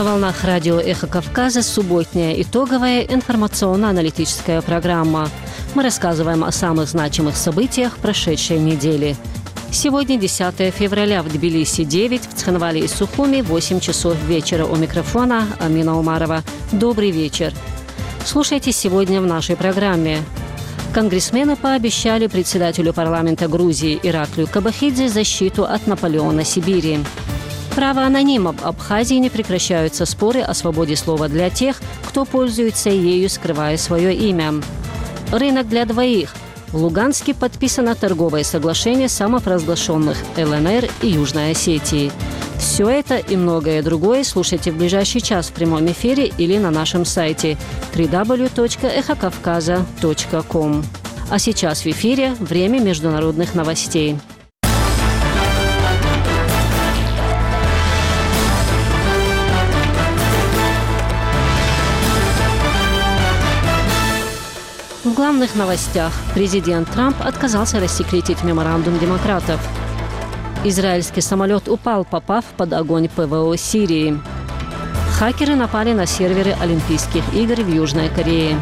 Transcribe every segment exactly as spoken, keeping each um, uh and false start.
На волнах радио «Эхо Кавказа» субботняя итоговая информационно-аналитическая программа. Мы рассказываем о самых значимых событиях прошедшей недели. Сегодня десятое февраля, в Тбилиси девять, в Цхинвале и Сухуми восемь часов вечера. У микрофона Амина Умарова. Добрый вечер. Слушайте сегодня в нашей программе. Конгрессмены пообещали председателю парламента Грузии Ираклию Кабахидзе защиту от Наполеона Сибири. Право анонима. В Абхазии не прекращаются споры о свободе слова для тех, кто пользуется ею, скрывая свое имя. Рынок для двоих. В Луганске подписано торговое соглашение самопровозглашенных ЛНР и Южной Осетии. Все это и многое другое слушайте в ближайший час в прямом эфире или на нашем сайте дабл ю дабл ю дабл ю точка эхо кавказа точка ком. А сейчас в эфире время международных новостей. В главных новостях. Президент Трамп отказался рассекретить меморандум демократов. Израильский самолет упал, попав под огонь ПВО Сирии. Хакеры напали на серверы Олимпийских игр в Южной Корее.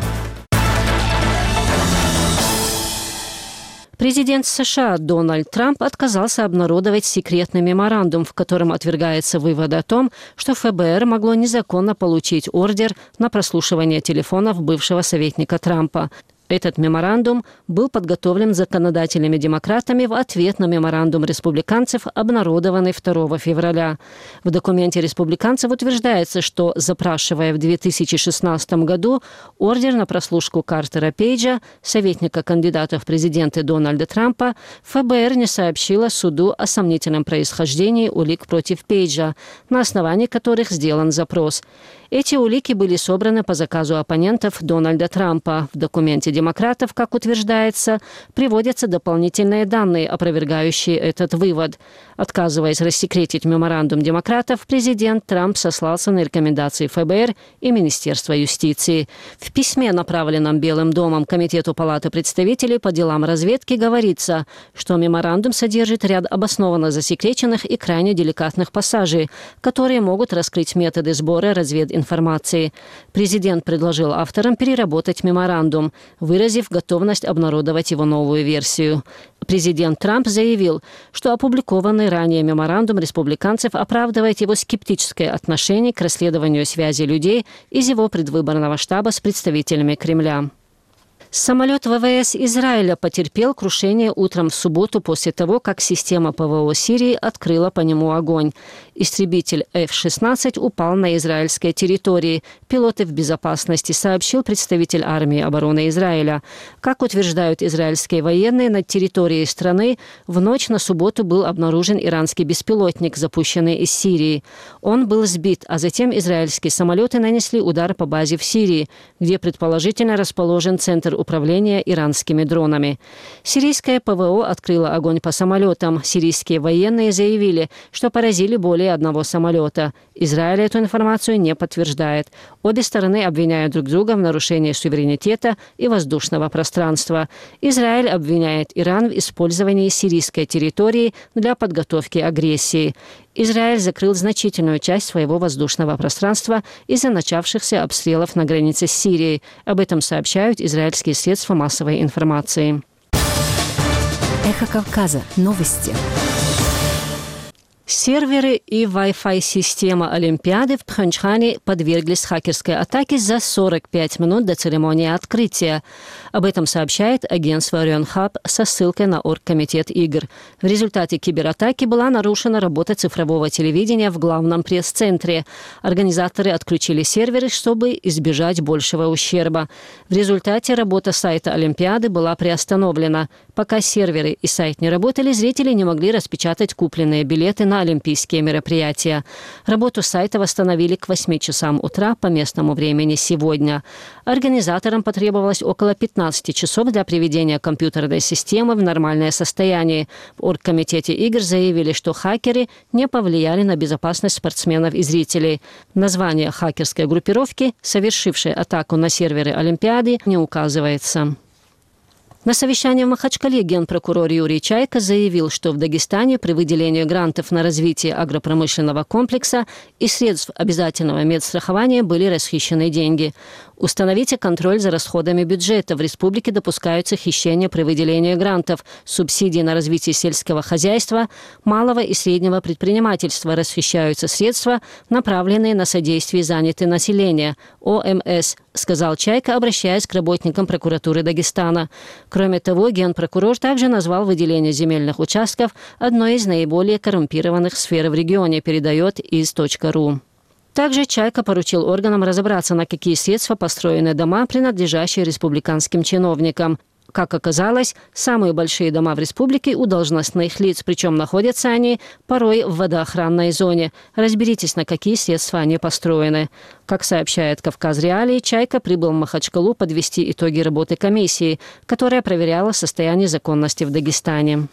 Президент США Дональд Трамп отказался обнародовать секретный меморандум, в котором отвергается вывод о том, что ФБР могло незаконно получить ордер на прослушивание телефонов бывшего советника Трампа. Этот меморандум был подготовлен законодателями-демократами в ответ на меморандум республиканцев, обнародованный второго февраля. В документе республиканцев утверждается, что, запрашивая в две тысячи шестнадцатом году ордер на прослушку Картера Пейджа, советника кандидата в президенты Дональда Трампа, ФБР не сообщила суду о сомнительном происхождении улик против Пейджа, на основании которых сделан запрос. Эти улики были собраны по заказу оппонентов Дональда Трампа. В документе демократов, как утверждается, приводятся дополнительные данные, опровергающие этот вывод. Отказываясь рассекретить меморандум демократов, президент Трамп сослался на рекомендации ФБР и Министерства юстиции. В письме, направленном Белым домом Комитету Палаты представителей по делам разведки, говорится, что меморандум содержит ряд обоснованно засекреченных и крайне деликатных пассажей, которые могут раскрыть методы сбора развединформации. информации. Президент предложил авторам переработать меморандум, выразив готовность обнародовать его новую версию. Президент Трамп заявил, что опубликованный ранее меморандум республиканцев оправдывает его скептическое отношение к расследованию связи людей из его предвыборного штаба с представителями Кремля. Самолет ВВС Израиля потерпел крушение утром в субботу после того, как система ПВО Сирии открыла по нему огонь. Истребитель эф шестнадцать упал на израильской территории. Пилоты в безопасности, сообщил представитель армии обороны Израиля. Как утверждают израильские военные, над территорией страны в ночь на субботу был обнаружен иранский беспилотник, запущенный из Сирии. Он был сбит, а затем израильские самолеты нанесли удар по базе в Сирии, где предположительно расположен центр управления иранскими дронами. Сирийское ПВО открыло огонь по самолетам. Сирийские военные заявили, что поразили более одного самолета. Израиль эту информацию не подтверждает. Обе стороны обвиняют друг друга в нарушении суверенитета и воздушного пространства. Израиль обвиняет Иран в использовании сирийской территории для подготовки агрессии. Израиль закрыл значительную часть своего воздушного пространства из-за начавшихся обстрелов на границе с Сирией. Об этом сообщают израильские средства массовой информации. Эхо Кавказа. Новости. Серверы и Wi-Fi система Олимпиады в Пхенчхане подверглись хакерской атаке за сорок пять минут до церемонии открытия. Об этом сообщает агентство Рёнхаб со ссылкой на Оргкомитет игр. В результате кибератаки была нарушена работа цифрового телевидения в главном пресс-центре. Организаторы отключили серверы, чтобы избежать большего ущерба. В результате работа сайта Олимпиады была приостановлена. Пока серверы и сайт не работали, зрители не могли распечатать купленные билеты на олимпийские мероприятия. Работу сайта восстановили к восьми часам утра по местному времени сегодня. Организаторам потребовалось около пятнадцати часов для приведения компьютерной системы в нормальное состояние. В Оргкомитете игр заявили, что хакеры не повлияли на безопасность спортсменов и зрителей. Название хакерской группировки, совершившей атаку на серверы Олимпиады, не указывается. На совещании в Махачкале генпрокурор Юрий Чайка заявил, что в Дагестане при выделении грантов на развитие агропромышленного комплекса и средств обязательного медстрахования были расхищены деньги. Установите контроль за расходами бюджета. В республике допускаются хищения при выделении грантов, субсидий на развитие сельского хозяйства, малого и среднего предпринимательства. Расхищаются средства, направленные на содействие занятости населения, О М С, сказал Чайка, обращаясь к работникам прокуратуры Дагестана. Кроме того, генпрокурор также назвал выделение земельных участков одной из наиболее коррумпированных сфер в регионе, передает из точка ру. Также Чайка поручил органам разобраться, на какие средства построены дома, принадлежащие республиканским чиновникам. Как оказалось, самые большие дома в республике у должностных лиц, причем находятся они порой в водоохранной зоне. Разберитесь, на какие средства они построены. Как сообщает «Кавказ Реалии», Чайка прибыл в Махачкалу подвести итоги работы комиссии, которая проверяла состояние законности в Дагестане.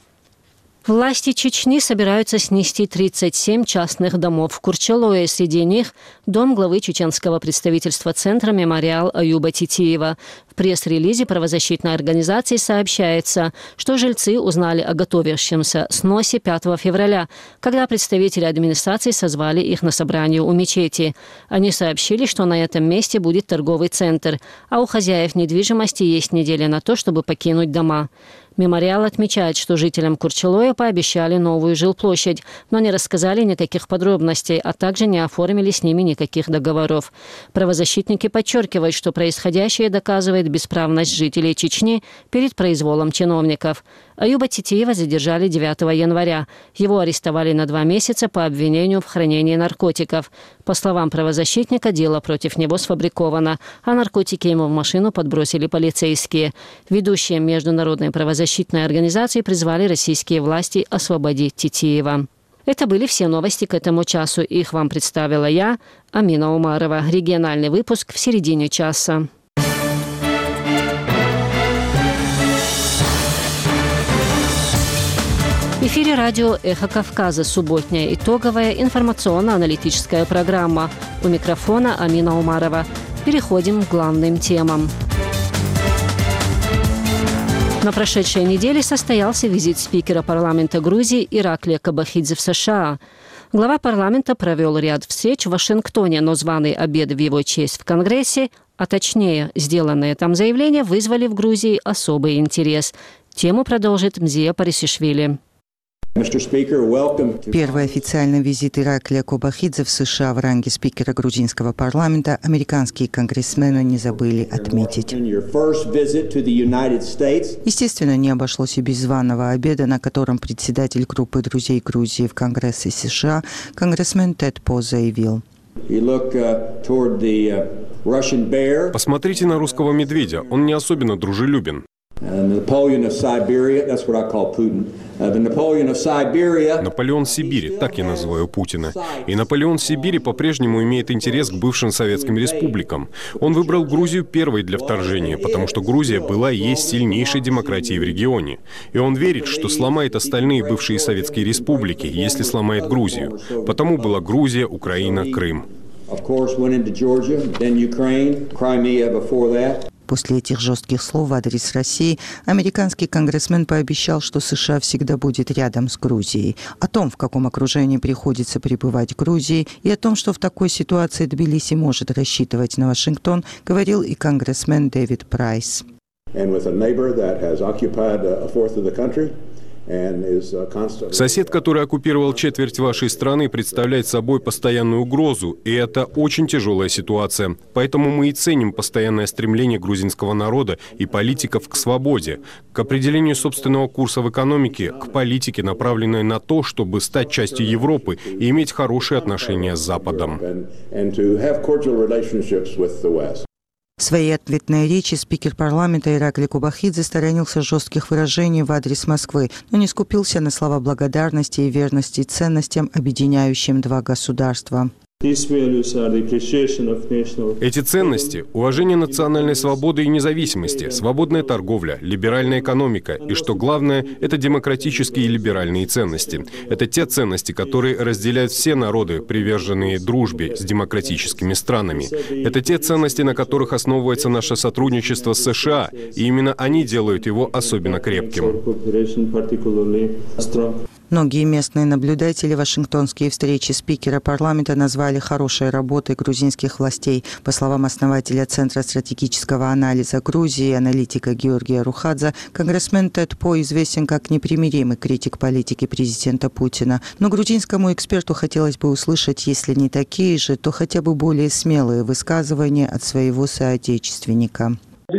Власти Чечни собираются снести тридцать семь частных домов в Курчалое. Среди них дом главы чеченского представительства Центра «Мемориал» Аюба Титиева. В пресс-релизе правозащитной организации сообщается, что жильцы узнали о готовящемся сносе пятого февраля, когда представители администрации созвали их на собрание у мечети. Они сообщили, что на этом месте будет торговый центр, а у хозяев недвижимости есть неделя на то, чтобы покинуть дома. Мемориал отмечает, что жителям Курчалоя пообещали новую жилплощадь, но не рассказали никаких подробностей, а также не оформили с ними никаких договоров. Правозащитники подчеркивают, что происходящее доказывает бесправность жителей Чечни перед произволом чиновников. Аюба Титиева задержали девятого января. Его арестовали на два месяца по обвинению в хранении наркотиков. По словам правозащитника, дело против него сфабриковано, а наркотики ему в машину подбросили полицейские. Ведущие международной правозащитной организации призвали российские власти освободить Титиева. Это были все новости к этому часу. Их вам представила я, Амина Умарова. Региональный выпуск в середине часа. В эфире радио «Эхо Кавказа». Субботняя итоговая информационно-аналитическая программа. У микрофона Амина Умарова. Переходим к главным темам. На прошедшей неделе состоялся визит спикера парламента Грузии Ираклия Кобахидзе в США. Глава парламента провел ряд встреч в Вашингтоне, но званый обед в его честь в Конгрессе, а точнее, сделанные там заявления, вызвали в Грузии особый интерес. Тему продолжит Мзия Парисишвили. Первый официальный визит Ираклия Кобахидзе в США в ранге спикера грузинского парламента американские конгрессмены не забыли отметить. Естественно, не обошлось и без званого обеда, на котором председатель группы друзей Грузии в Конгрессе США, конгрессмен Тед По, заявил: «Посмотрите на русского медведя, он не особенно дружелюбен. Наполеон Сибири, так я называю Путина. И Наполеон Сибири по-прежнему имеет интерес к бывшим советским республикам. Он выбрал Грузию первой для вторжения, потому что Грузия была и есть сильнейшей демократией в регионе. И он верит, что сломает остальные бывшие советские республики, если сломает Грузию. Потому была Грузия, Украина, Крым». После этих жестких слов в адрес России американский конгрессмен пообещал, что США всегда будет рядом с Грузией. О том, в каком окружении приходится пребывать Грузии, и о том, что в такой ситуации Тбилиси может рассчитывать на Вашингтон, говорил и конгрессмен Дэвид Прайс. Сосед, который оккупировал четверть вашей страны, представляет собой постоянную угрозу, и это очень тяжелая ситуация. Поэтому мы и ценим постоянное стремление грузинского народа и политиков к свободе, к определению собственного курса в экономике, к политике, направленной на то, чтобы стать частью Европы и иметь хорошие отношения с Западом. В своей ответной речи спикер парламента Ираклий Кобахидзе сторонился жестких выражений в адрес Москвы, но не скупился на слова благодарности и верности ценностям, объединяющим два государства. Эти ценности – уважение национальной свободы и независимости, свободная торговля, либеральная экономика и, что главное, это демократические и либеральные ценности. Это те ценности, которые разделяют все народы, приверженные дружбе с демократическими странами. Это те ценности, на которых основывается наше сотрудничество с США, и именно они делают его особенно крепким. Многие местные наблюдатели вашингтонские встречи спикера парламента назвали хорошей работой грузинских властей. По словам основателя Центра стратегического анализа Грузии, аналитика Георгия Рухадзе, конгрессмен Тед По известен как непримиримый критик политики президента Путина. Но грузинскому эксперту хотелось бы услышать, если не такие же, то хотя бы более смелые высказывания от своего соотечественника.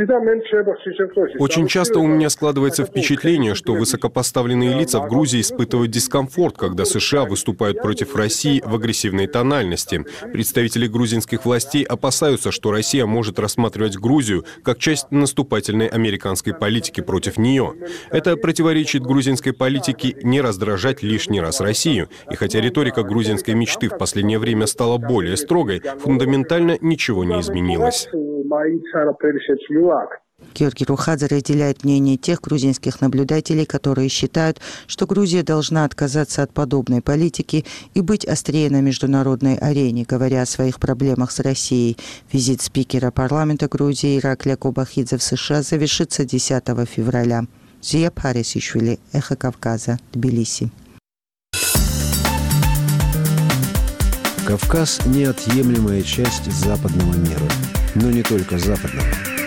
Очень часто у меня складывается впечатление, что высокопоставленные лица в Грузии испытывают дискомфорт, когда США выступают против России в агрессивной тональности. Представители грузинских властей опасаются, что Россия может рассматривать Грузию как часть наступательной американской политики против нее. Это противоречит грузинской политике не раздражать лишний раз Россию. И хотя риторика грузинской мечты в последнее время стала более строгой, фундаментально ничего не изменилось. Георгий Рухадзе разделяет мнение тех грузинских наблюдателей, которые считают, что Грузия должна отказаться от подобной политики и быть острее на международной арене, говоря о своих проблемах с Россией. Визит спикера парламента Грузии Ираклия Кобахидзе в США завершится десятого февраля. Зия Парисишвили, Эхо Кавказа, Тбилиси. Кавказ – неотъемлемая часть западного мира. Но не только западного.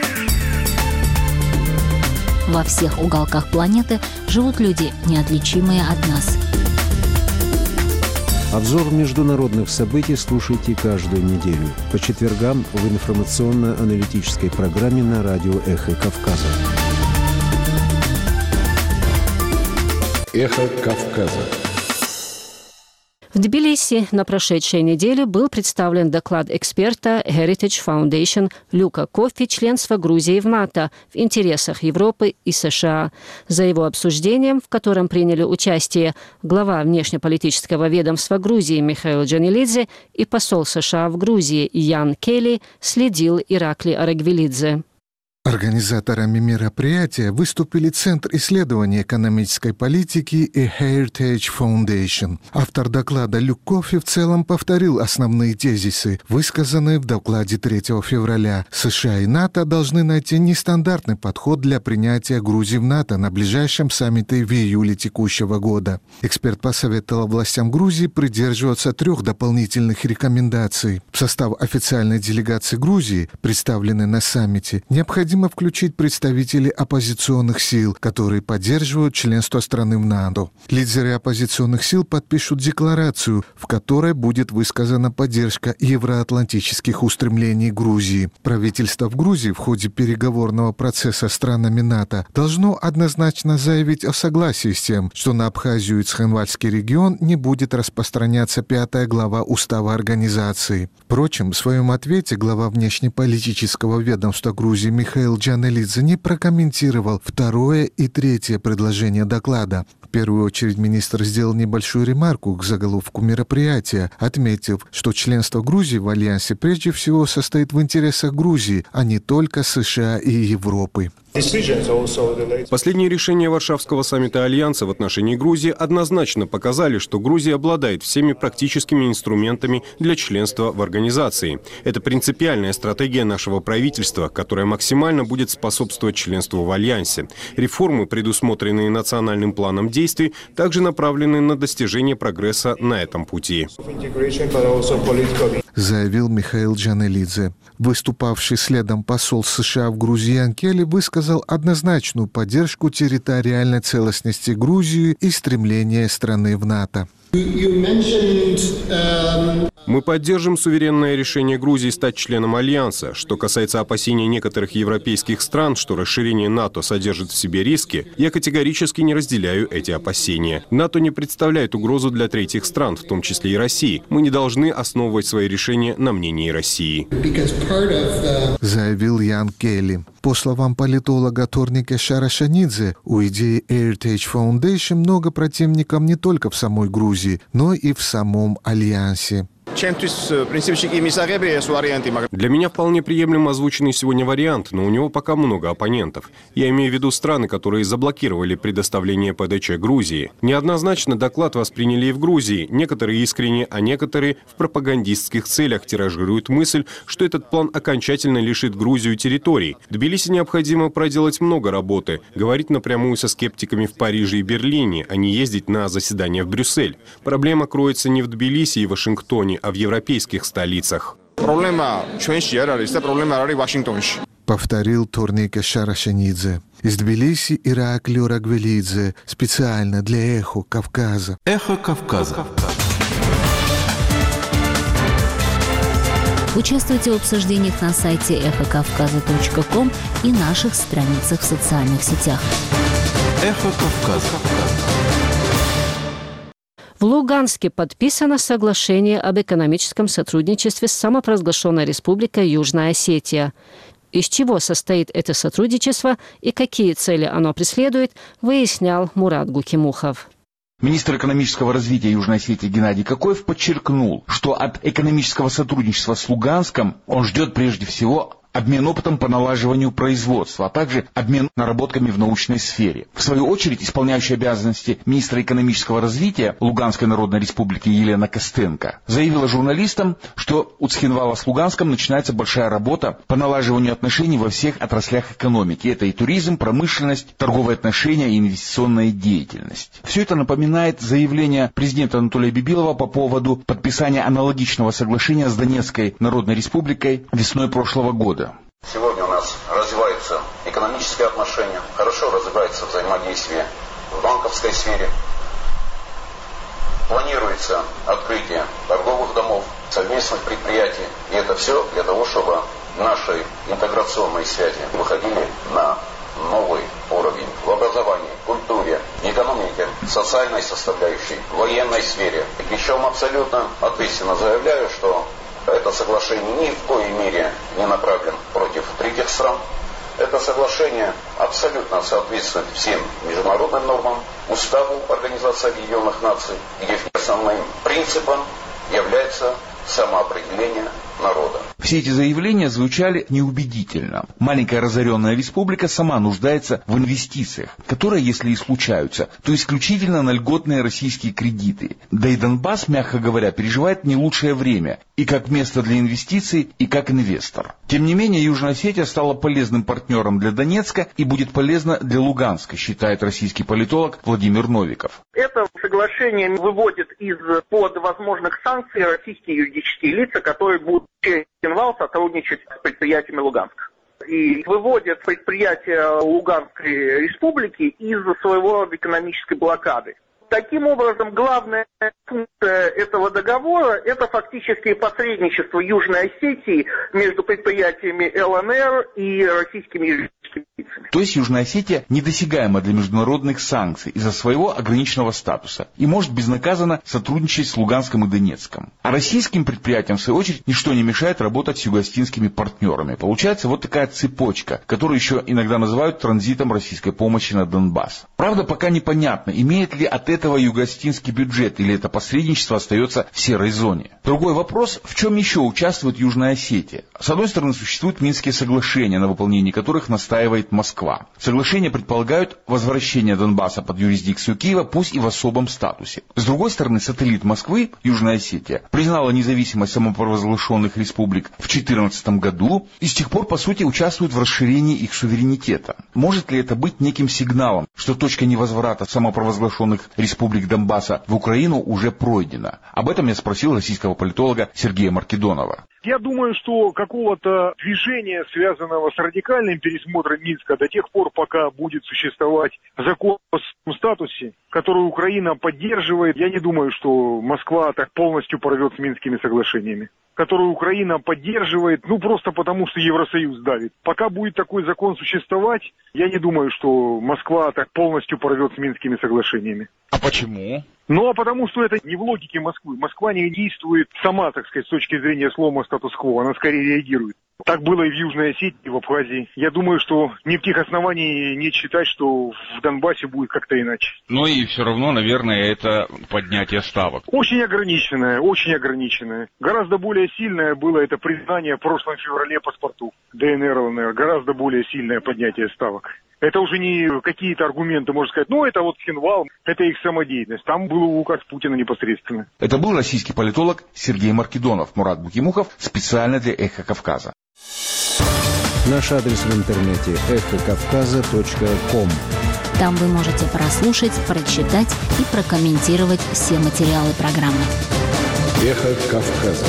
Во всех уголках планеты живут люди, неотличимые от нас. Обзор международных событий слушайте каждую неделю по четвергам в информационно-аналитической программе на радио «Эхо Кавказа». «Эхо Кавказа». В Тбилиси на прошедшей неделе был представлен доклад эксперта Heritage Foundation Люка Коффи членства Грузии в НАТО в интересах Европы и США. За его обсуждением, в котором приняли участие глава внешнеполитического ведомства Грузии Михаил Джанелидзе и посол США в Грузии Ян Келли, следил Ираклий Арагвелидзе. Организаторами мероприятия выступили Центр исследования экономической политики и Heritage Foundation. Автор доклада Люк Коффи в целом повторил основные тезисы, высказанные в докладе третьего февраля. США и НАТО должны найти нестандартный подход для принятия Грузии в НАТО на ближайшем саммите в июле текущего года. Эксперт посоветовал властям Грузии придерживаться трех дополнительных рекомендаций. В состав официальной делегации Грузии, представленной на саммите, необходимо Необходимо включить представителей оппозиционных сил, которые поддерживают членство страны в НАТО. Лидеры оппозиционных сил подпишут декларацию, в которой будет высказана поддержка евроатлантических устремлений Грузии. Правительство в Грузии в ходе переговорного процесса с странами НАТО должно однозначно заявить о согласии с тем, что на Абхазию и Цхинвальский регион не будет распространяться пятая глава Устава организации. Впрочем, в своем ответе глава внешнеполитического ведомства Грузии Михаил Джанелидзе не прокомментировал второе и третье предложение доклада. В первую очередь министр сделал небольшую ремарку к заголовку мероприятия, отметив, что членство Грузии в Альянсе прежде всего состоит в интересах Грузии, а не только США и Европы. Последние решения Варшавского саммита Альянса в отношении Грузии однозначно показали, что Грузия обладает всеми практическими инструментами для членства в организации. Это принципиальная стратегия нашего правительства, которая максимально будет способствовать членству в Альянсе. Реформы, предусмотренные национальным планом действий, также направлены на достижение прогресса на этом пути. Заявил Михаил Джанелидзе. Выступавший следом посол США в Грузии Ян Келли высказал однозначную поддержку территориальной целостности Грузии и стремления страны в НАТО. Мы поддержим суверенное решение Грузии стать членом Альянса. Что касается опасений некоторых европейских стран, что расширение НАТО содержит в себе риски, я категорически не разделяю эти опасения. НАТО не представляет угрозу для третьих стран, в том числе и России. Мы не должны основывать свои решения на мнении России. Заявил Ян Келли. По словам политолога Торника Шарашанидзе, у идеи Heritage Foundation много противников не только в самой Грузии, но и в самом Альянсе. Для меня вполне приемлем озвученный сегодня вариант, но у него пока много оппонентов. Я имею в виду страны, которые заблокировали предоставление ПДЧ Грузии. Неоднозначно доклад восприняли и в Грузии. Некоторые искренне, а некоторые в пропагандистских целях тиражируют мысль, что этот план окончательно лишит Грузию территорий. Тбилиси необходимо проделать много работы, говорить напрямую со скептиками в Париже и Берлине, а не ездить на заседания в Брюссель. Проблема кроется не в Тбилиси и Вашингтоне, а в европейских столицах. Повторил Торнике Шарашенидзе. Из Тбилиси Ираклио Рагвелидзе специально для «Эхо Кавказа». «Эхо Кавказа». Участвуйте в обсуждениях на сайте эхо кавказа точка ком и наших страницах в социальных сетях. «Эхо Кавказа». В Луганске подписано соглашение об экономическом сотрудничестве с самопровозглашенной республикой Южная Осетия. Из чего состоит это сотрудничество и какие цели оно преследует, выяснял Мурат Гукимухов. Министр экономического развития Южной Осетии Геннадий Кокоев подчеркнул, что от экономического сотрудничества с Луганском он ждет прежде всего обмен опытом по налаживанию производства, а также обмен наработками в научной сфере. В свою очередь, исполняющая обязанности министра экономического развития Луганской Народной Республики Елена Костенко заявила журналистам, что у Цхинвала с Луганском начинается большая работа по налаживанию отношений во всех отраслях экономики. Это и туризм, промышленность, торговые отношения и инвестиционная деятельность. Все это напоминает заявление президента Анатолия Бибилова по поводу подписания аналогичного соглашения с Донецкой Народной Республикой весной прошлого года. Сегодня у нас развиваются экономические отношения, хорошо развивается взаимодействие в банковской сфере. Планируется открытие торговых домов, совместных предприятий. И это все для того, чтобы наши интеграционные связи выходили на новый уровень в образовании, культуре, экономике, социальной составляющей, военной сфере. Причем абсолютно ответственно заявляю, что это соглашение ни в коей мере не направлено против третьих стран. Это соглашение абсолютно соответствует всем международным нормам, уставу Организации Объединенных Наций, где основным принципом является самоопределение народа. Все эти заявления звучали неубедительно. Маленькая разоренная республика сама нуждается в инвестициях, которые, если и случаются, то исключительно на льготные российские кредиты. Да и Донбасс, мягко говоря, переживает не лучшее время и как место для инвестиций, и как инвестор. Тем не менее, Южная Осетия стала полезным партнером для Донецка и будет полезна для Луганска, считает российский политолог Владимир Новиков. Это соглашение выводит из-под возможных санкций российские юридические лица, которые будут через Цхинвал сотрудничать с предприятиями Луганска. И выводят предприятия Луганской республики из своего рода экономической блокады. Таким образом, главная функция этого договора – это фактически посредничество Южной Осетии между предприятиями эл эн эр и российскими юридическими лицами. То есть Южная Осетия недосягаема для международных санкций из-за своего ограниченного статуса и может безнаказанно сотрудничать с Луганском и Донецком. А российским предприятиям, в свою очередь, ничто не мешает работать с югоосетинскими партнерами. Получается вот такая цепочка, которую еще иногда называют транзитом российской помощи на Донбасс. Правда, пока непонятно, имеет ли от этого югоосетинский бюджет или это посредничество остается в серой зоне. Другой вопрос, в чем еще участвует Южная Осетия? С одной стороны, существуют Минские соглашения, на выполнении которых настаивает Москва. Соглашения предполагают возвращение Донбасса под юрисдикцию Киева, пусть и в особом статусе. С другой стороны, сателлит Москвы, Южная Осетия, признала независимость самопровозглашенных республик в две тысячи четырнадцатом году и с тех пор, по сути, участвует в расширении их суверенитета. Может ли это быть неким сигналом, что точка невозврата самопровозглашенных республик Донбасса в Украину уже пройдена? Об этом я спросил российского политолога Сергея Маркедонова. Я думаю, что какого-то движения, связанного с радикальным пересмотром Минска, до тех пор, пока будет существовать закон о статусе, который Украина поддерживает, я не думаю, что Москва так полностью порвет с Минскими соглашениями, которую Украина поддерживает, ну просто потому, что Евросоюз давит. Пока будет такой закон существовать, я не думаю, что Москва так полностью порвет с Минскими соглашениями. А почему? Ну, а потому что это не в логике Москвы. Москва не действует сама, так сказать, с точки зрения слома статус-кво, она скорее реагирует. Так было и в Южной Осетии, и в Абхазии. Я думаю, что никаких оснований не считать, что в Донбассе будет как-то иначе. Но и все равно, наверное, это поднятие ставок. Очень ограниченное, очень ограниченное. Гораздо более сильное было это признание в прошлом феврале паспорту ДНР, ЛНР. Гораздо более сильное поднятие ставок. Это уже не какие-то аргументы, можно сказать, ну это вот Хинвал, это их самодеятельность. Там был указ Путина непосредственно. Это был российский политолог Сергей Маркидонов, Мурат Букимухов, специально для «Эхо Кавказа». Наш адрес в интернете эхо кавказа точка ком. Там вы можете прослушать, прочитать и прокомментировать все материалы программы. «Эхо Кавказа».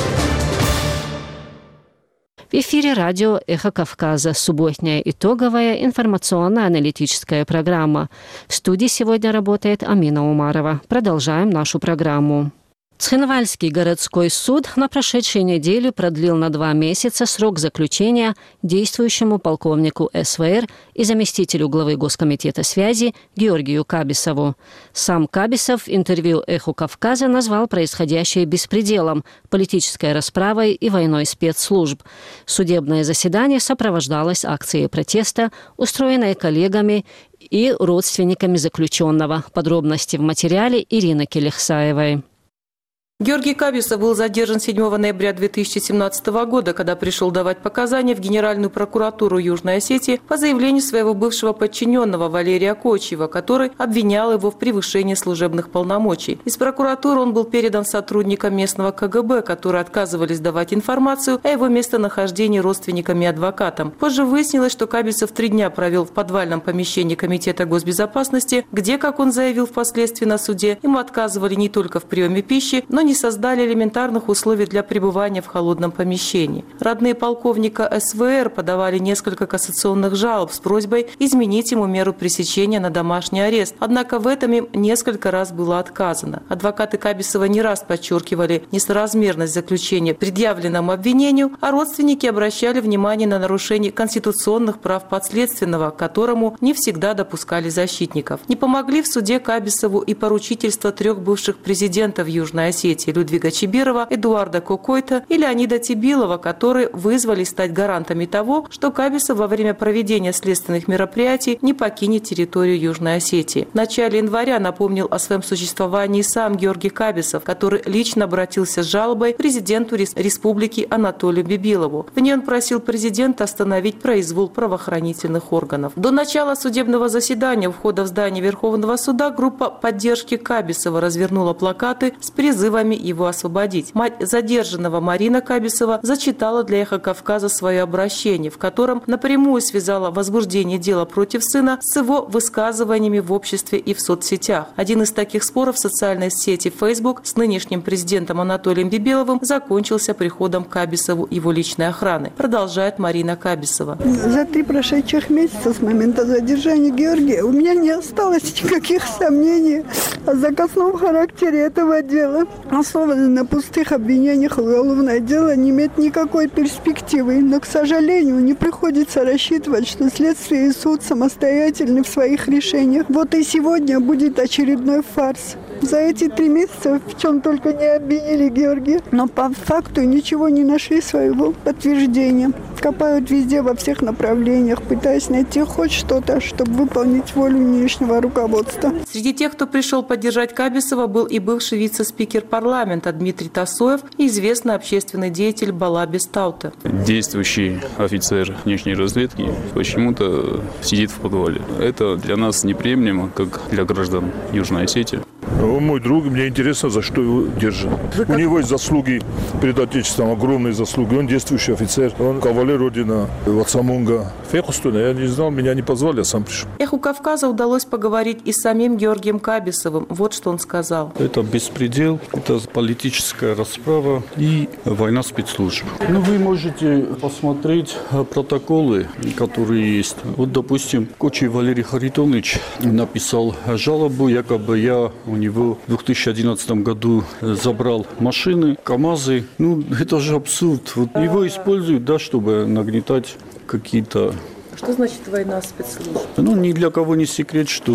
В эфире радио «Эхо Кавказа», субботняя итоговая информационно-аналитическая программа. В студии сегодня работает Амина Умарова. Продолжаем нашу программу. Цхинвальский городской суд на прошедшей неделе продлил на два месяца срок заключения действующему полковнику эс вэ эр и заместителю главы Госкомитета связи Георгию Кабисову. Сам Кабисов в интервью «Эху Кавказа» назвал происходящее беспределом, политической расправой и войной спецслужб. Судебное заседание сопровождалось акцией протеста, устроенной коллегами и родственниками заключенного. Подробности в материале Ирины Келехсаевой. Георгий Кабисов был задержан седьмого ноября две тысячи семнадцатого года, когда пришел давать показания в Генеральную прокуратуру Южной Осетии по заявлению своего бывшего подчиненного Валерия Кочева, который обвинял его в превышении служебных полномочий. Из прокуратуры он был передан сотрудникам местного ка гэ бэ, которые отказывались давать информацию о его местонахождении родственникам и адвокатам. Позже выяснилось, что Кабисов три дня провел в подвальном помещении Комитета госбезопасности, где, как он заявил впоследствии на суде, ему отказывали не только в приеме пищи, но не создали элементарных условий для пребывания в холодном помещении. Родные полковника эс вэ эр подавали несколько кассационных жалоб с просьбой изменить ему меру пресечения на домашний арест. Однако в этом им несколько раз было отказано. Адвокаты Кабисова не раз подчеркивали несоразмерность заключения предъявленному обвинению, а родственники обращали внимание на нарушение конституционных прав подследственного, к которому не всегда допускали защитников. Не помогли в суде Кабисову и поручительство трех бывших президентов Южной Осетии – Людвига Чибирова, Эдуарда Кокойта и Леонида Тибилова, которые вызвали стать гарантами того, что Кабисов во время проведения следственных мероприятий не покинет территорию Южной Осетии. В начале января напомнил о своем существовании сам Георгий Кабисов, который лично обратился с жалобой к президенту республики Анатолию Бибилову. В ней он просил президента остановить произвол правоохранительных органов. До начала судебного заседания у входа в здание Верховного суда группа поддержки Кабисова развернула плакаты с призывами его освободить. Мать задержанного Марина Кабисова зачитала для «Эхо Кавказа» свое обращение, в котором напрямую связала возбуждение дела против сына с его высказываниями в обществе и в соцсетях. Один из таких споров в социальной сети Facebook с нынешним президентом Анатолием Бибиловым закончился приходом к Кабисову его личной охраны. Продолжает Марина Кабисова. За три прошедших месяца с момента задержания Георгия у меня не осталось никаких сомнений о заказном характере этого дела. Основано на пустых обвинениях, уголовное дело не имеет никакой перспективы. Но, к сожалению, не приходится рассчитывать, что следствие и суд самостоятельны в своих решениях. Вот и сегодня будет очередной фарс. За эти три месяца в чем только не обвинили Георгия, но по факту ничего не нашли своего подтверждения. Копают везде, во всех направлениях, пытаясь найти хоть что-то, чтобы выполнить волю нынешнего руководства. Среди тех, кто пришел поддержать Кабисова, был и бывший вице-спикер парламента Дмитрий Тасоев и известный общественный деятель Бала Бестаута. Действующий офицер внешней разведки почему-то сидит в подвале. Это для нас неприемлемо, как для граждан Южной Осетии. Он мой друг, мне интересно, за что его держат. У него есть заслуги перед Отечеством, огромные заслуги. Он действующий офицер, он кавалер ордена Вацамунга. Фехустуна, я не знал, меня не позвали, я сам пришел. Эху Кавказа удалось поговорить и с самим Георгием Кабисовым. Вот что он сказал. Это беспредел, это политическая расправа и война спецслужб. Ну, вы можете посмотреть протоколы, которые есть. Вот, допустим, Кочев Валерий Харитонович написал жалобу, якобы я у него в две тысячи одиннадцатом году забрал машины, КАМАЗы. Ну, это же абсурд. Вот его используют, да, чтобы нагнетать какие-то... Что значит война спецслужб? Ну, ни для кого не секрет, что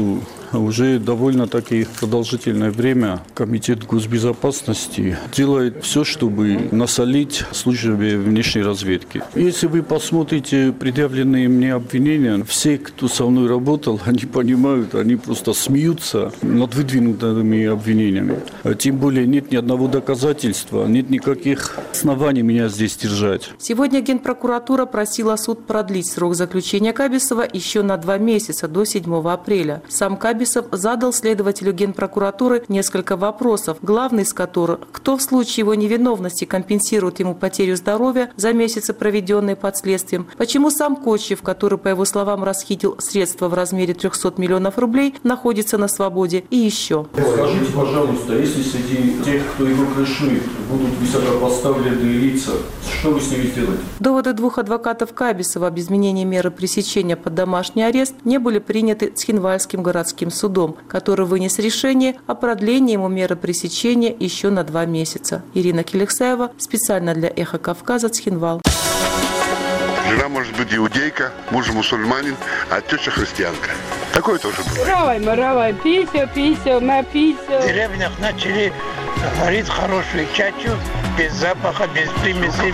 уже довольно-таки продолжительное время Комитет госбезопасности делает все, чтобы насолить службе внешней разведки. Если вы посмотрите предъявленные мне обвинения, все, кто со мной работал, они понимают, они просто смеются над выдвинутыми обвинениями. Тем более нет ни одного доказательства, нет никаких оснований меня здесь держать. Сегодня Генпрокуратура просила суд продлить срок заключения Кабисова еще на два месяца, до седьмого апреля. Сам Кабисов задал следователю Генпрокуратуры несколько вопросов, главный из которых – кто в случае его невиновности компенсирует ему потерю здоровья за месяцы, проведенные под следствием, почему сам Кочиев, который, по его словам, расхитил средства в размере трехсот миллионов рублей, находится на свободе, и еще. Скажите, пожалуйста, если среди тех, кто его крышует, будут высокопоставленные лица, что вы с ними сделаете? Доводы двух адвокатов Кабисова об изменении меры пресечения под домашний арест не были приняты Цхинвальским городским судом, который вынес решение о продлении ему меры пресечения еще на два месяца. Ирина Келексаева, специально для «Эхо Кавказа», Цхинвал. Жена может быть иудейка, муж мусульманин, а теща христианка. Такое тоже бывает. Равай, маравай, писю, писю, на писю. В деревнях начали варить хорошую чачу, без запаха, без примесей.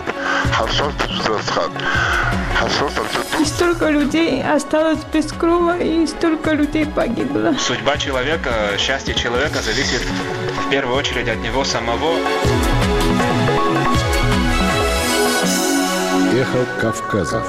И столько людей осталось без крова, и столько людей погибло. Судьба человека, счастье человека зависит в первую очередь от него самого. Эхо Кавказа.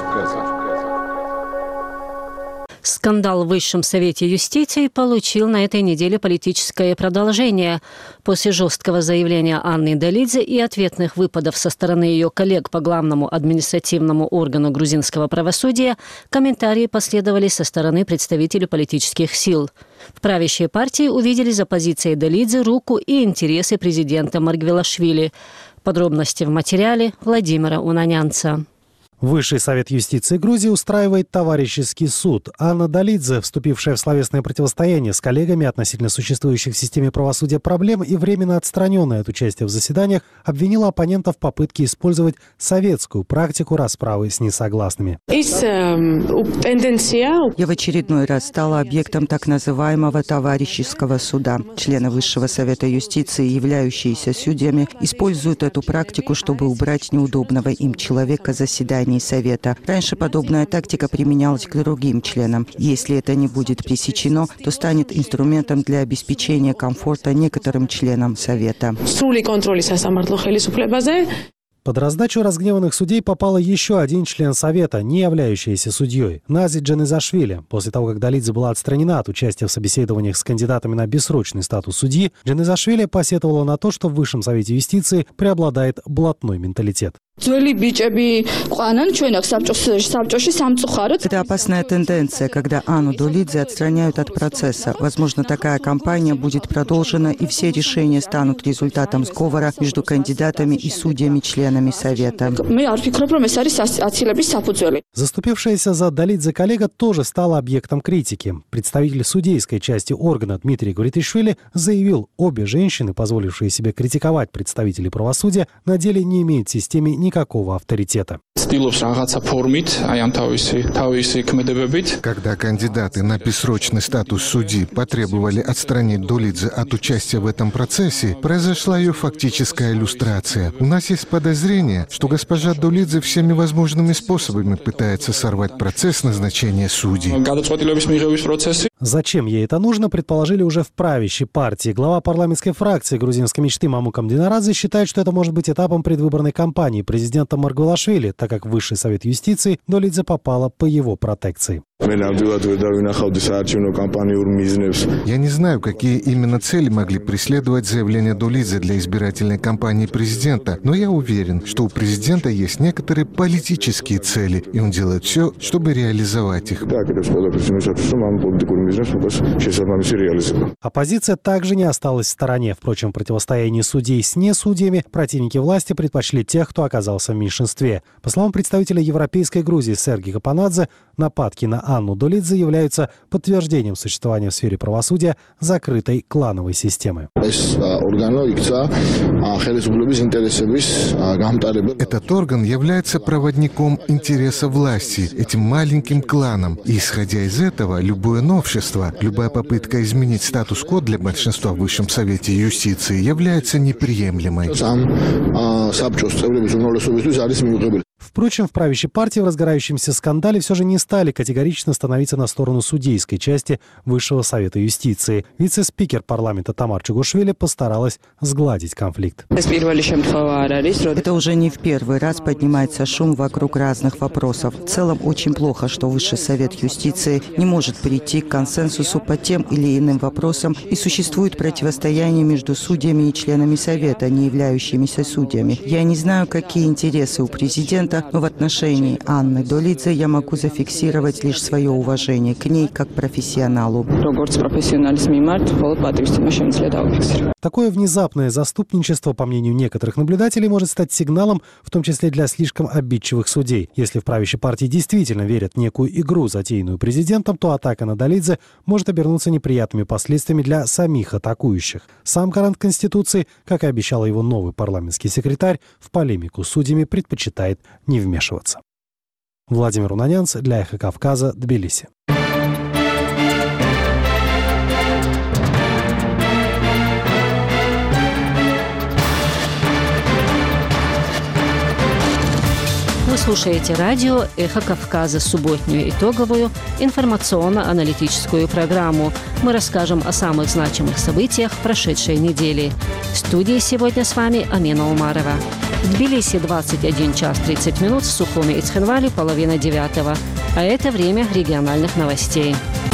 Скандал в Высшем Совете юстиции получил на этой неделе политическое продолжение. После жесткого заявления Анны Долидзе и ответных выпадов со стороны ее коллег по главному административному органу грузинского правосудия, комментарии последовали со стороны представителей политических сил. В правящей партии увидели за позицией Долидзе руку и интересы президента Маргвелашвили. Подробности в материале Владимира Унанянца. Высший совет юстиции Грузии устраивает товарищеский суд. Анна Долидзе, вступившая в словесное противостояние с коллегами относительно существующих в системе правосудия проблем и временно отстраненная от участия в заседаниях, обвинила оппонентов в попытке использовать советскую практику расправы с несогласными. Я в очередной раз стала объектом так называемого товарищеского суда. Члены Высшего совета юстиции, являющиеся судьями, используют эту практику, чтобы убрать неудобного им человека с заседания Совета. Раньше подобная тактика применялась к другим членам. Если это не будет пресечено, то станет инструментом для обеспечения комфорта некоторым членам Совета. Под раздачу разгневанных судей попал еще один член Совета, не являющийся судьей – Нази Джанизашвили. После того, как Долидзе была отстранена от участия в собеседованиях с кандидатами на бессрочный статус судьи, Джанизашвили посетовала на то, что в Высшем Совете юстиции преобладает блатной менталитет. Это опасная тенденция, когда Анну Долидзе отстраняют от процесса. Возможно, такая кампания будет продолжена, и все решения станут результатом сговора между кандидатами и судьями-членами Совета. Заступившаяся за Долидзе коллега тоже стала объектом критики. Представитель судейской части органа Дмитрий Гуритишвили заявил, обе женщины, позволившие себе критиковать представителей правосудия, на деле не имеют в системе никакого авторитета. Когда кандидаты на бессрочный статус судьи потребовали отстранить Долидзе от участия в этом процессе, произошла ее фактическая иллюстрация. У нас есть подозрение, что госпожа Долидзе всеми возможными способами пытается сорвать процесс назначения судей. Зачем ей это нужно, предположили уже в правящей партии. Глава парламентской фракции грузинской мечты Маму Камдинарадзе считает, что это может быть этапом предвыборной кампании президента Маргвелашвили, так как в Высший совет юстиции Долидзе попала по его протекции. Я не знаю, какие именно цели могли преследовать заявления Долидзе для избирательной кампании президента, но я уверен, что у президента есть некоторые политические цели, и он делает все, чтобы реализовать их. Оппозиция также не осталась в стороне. Впрочем, в противостоянии судей с несудьями противники власти предпочли тех, кто оказался в меньшинстве. По словам представителя Европейской Грузии Сергия Капанадзе, нападки на Анну Долидзе являются подтверждением существования в сфере правосудия закрытой клановой системы. Этот орган является проводником интереса власти, этим маленьким кланам. И, исходя из этого, любое новшество сотрудничества. Любая попытка изменить статус-кво для большинства в Высшем Совете юстиции является неприемлемой. Впрочем, в правящей партии в разгорающемся скандале все же не стали категорично становиться на сторону судейской части Высшего Совета юстиции. Вице-спикер парламента Тамар Чугушвили постаралась сгладить конфликт. Это уже не в первый раз поднимается шум вокруг разных вопросов. В целом очень плохо, что Высший Совет юстиции не может прийти к консенсусу по тем или иным вопросам, и существует противостояние между судьями и членами Совета, не являющимися судьями. Я не знаю, какие интересы у президента, но в отношении Анны Долидзе я могу зафиксировать лишь свое уважение к ней как профессионалу. Такое внезапное заступничество, по мнению некоторых наблюдателей, может стать сигналом, в том числе для слишком обидчивых судей. Если в правящей партии действительно верят в некую игру, затеянную президентом, то атака на Долидзе может обернуться неприятными последствиями для самих атакующих. Сам гарант Конституции, как и обещал его новый парламентский секретарь, в полемику с судьями предпочитает не вмешиваться. Владимир Унанянц для «Эхо Кавказа», Тбилиси. Вы слушаете радио «Эхо Кавказа», субботнюю итоговую информационно-аналитическую программу. Мы расскажем о самых значимых событиях прошедшей недели. В студии сегодня с вами Амина Умарова. В Тбилиси двадцать один час тридцать минут, в Сухуми и Цхинвале половина девятого. А это время региональных новостей.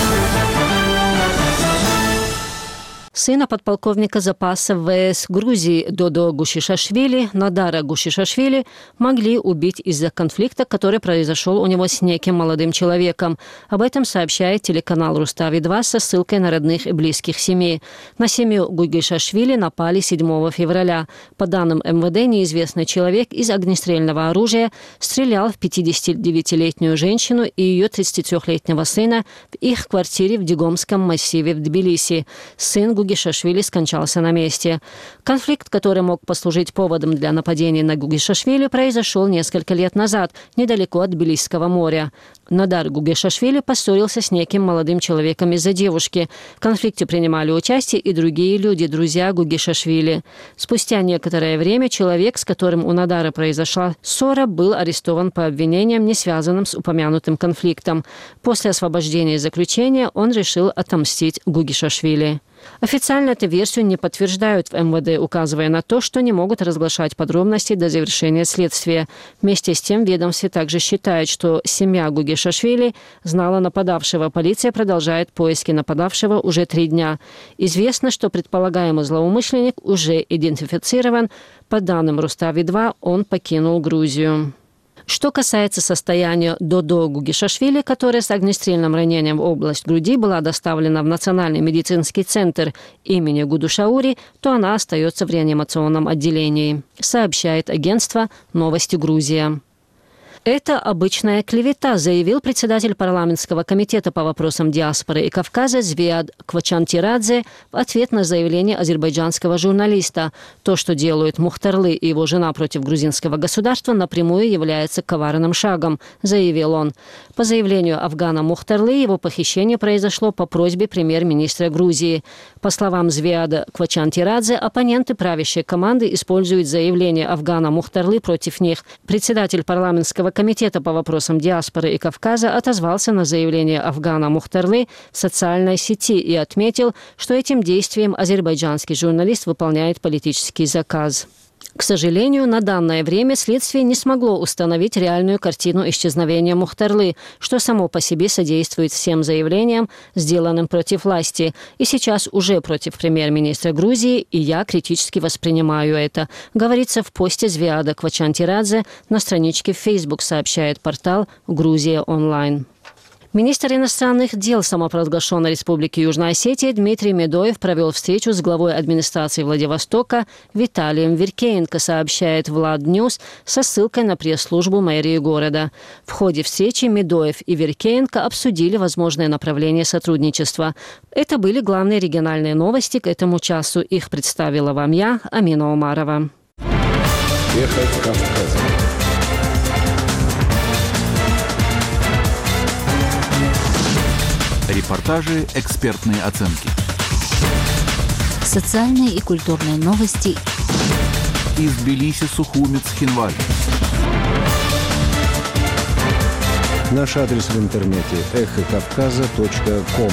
Сына подполковника запаса ВС Грузии Додо Гушишашвили, Надара Гушишашвили, могли убить из-за конфликта, который произошел у него с неким молодым человеком. Об этом сообщает телеканал Рустави-два со ссылкой на родных и близких семей. На семью Гушишашвили напали седьмого февраля. По данным эм вэ дэ, неизвестный человек из огнестрельного оружия стрелял в пятидесятидевятилетнюю женщину и ее тридцатитрёхлетнего сына в их квартире в Дигомском массиве в Тбилиси. Сын Гугишашвили скончался на месте. Конфликт, который мог послужить поводом для нападения на Гугишашвили, произошел несколько лет назад, недалеко от Тбилисского моря. Надар Гугишашвили поссорился с неким молодым человеком из-за девушки. В конфликте принимали участие и другие люди, друзья Гугишашвили. Спустя некоторое время человек, с которым у Надара произошла ссора, был арестован по обвинениям, не связанным с упомянутым конфликтом. После освобождения из заключения он решил отомстить Гугишашвили. Официально эту версию не подтверждают в эм вэ дэ, указывая на то, что не могут разглашать подробности до завершения следствия. Вместе с тем, в ведомстве также считают, что семья Гугишашвили знала нападавшего. Полиция продолжает поиски нападавшего уже три дня. Известно, что предполагаемый злоумышленник уже идентифицирован. По данным Рустави-два, он покинул Грузию. Что касается состояния Додо Гугишашвили, которая с огнестрельным ранением в область груди была доставлена в Национальный медицинский центр имени Гудушаури, то она остается в реанимационном отделении, сообщает агентство «Новости Грузия». Это обычная клевета, заявил председатель парламентского комитета по вопросам диаспоры и Кавказа Звиад Квачантирадзе в ответ на заявление азербайджанского журналиста. То, что делают Мухтарлы и его жена против грузинского государства, напрямую является коварным шагом, заявил он. По заявлению Афгана Мухтарлы, его похищение произошло по просьбе премьер-министра Грузии. По словам Звиада Квачантирадзе, оппоненты правящей команды используют заявление Афгана Мухтарлы против них. Председатель парламентского комитета по вопросам диаспоры и Кавказа отозвался на заявление Афгана Мухтарлы в социальной сети и отметил, что этим действием азербайджанский журналист выполняет политический заказ. К сожалению, на данное время следствие не смогло установить реальную картину исчезновения Мухтарлы, что само по себе содействует всем заявлениям, сделанным против власти. И сейчас уже против премьер-министра Грузии, и я критически воспринимаю это, говорится в посте Звиада Квачантирадзе на страничке в Facebook, сообщает портал «Грузия онлайн». Министр иностранных дел самопровозглашенной Республики Южная Осетия Дмитрий Медоев провел встречу с главой администрации Владивостока Виталием Веркеенко, сообщает Влад-Ньюс со ссылкой на пресс-службу мэрии города. В ходе встречи Медоев и Веркеенко обсудили возможное направление сотрудничества. Это были главные региональные новости к этому часу. Их представила вам я, Амина Умарова. Ехать Кавказом. репортажи, экспертные оценки. Социальные и культурные новости. Из Тбилиси, Сухуми, Цхинвали. Наш адрес в интернете эхо кавказа точка ком.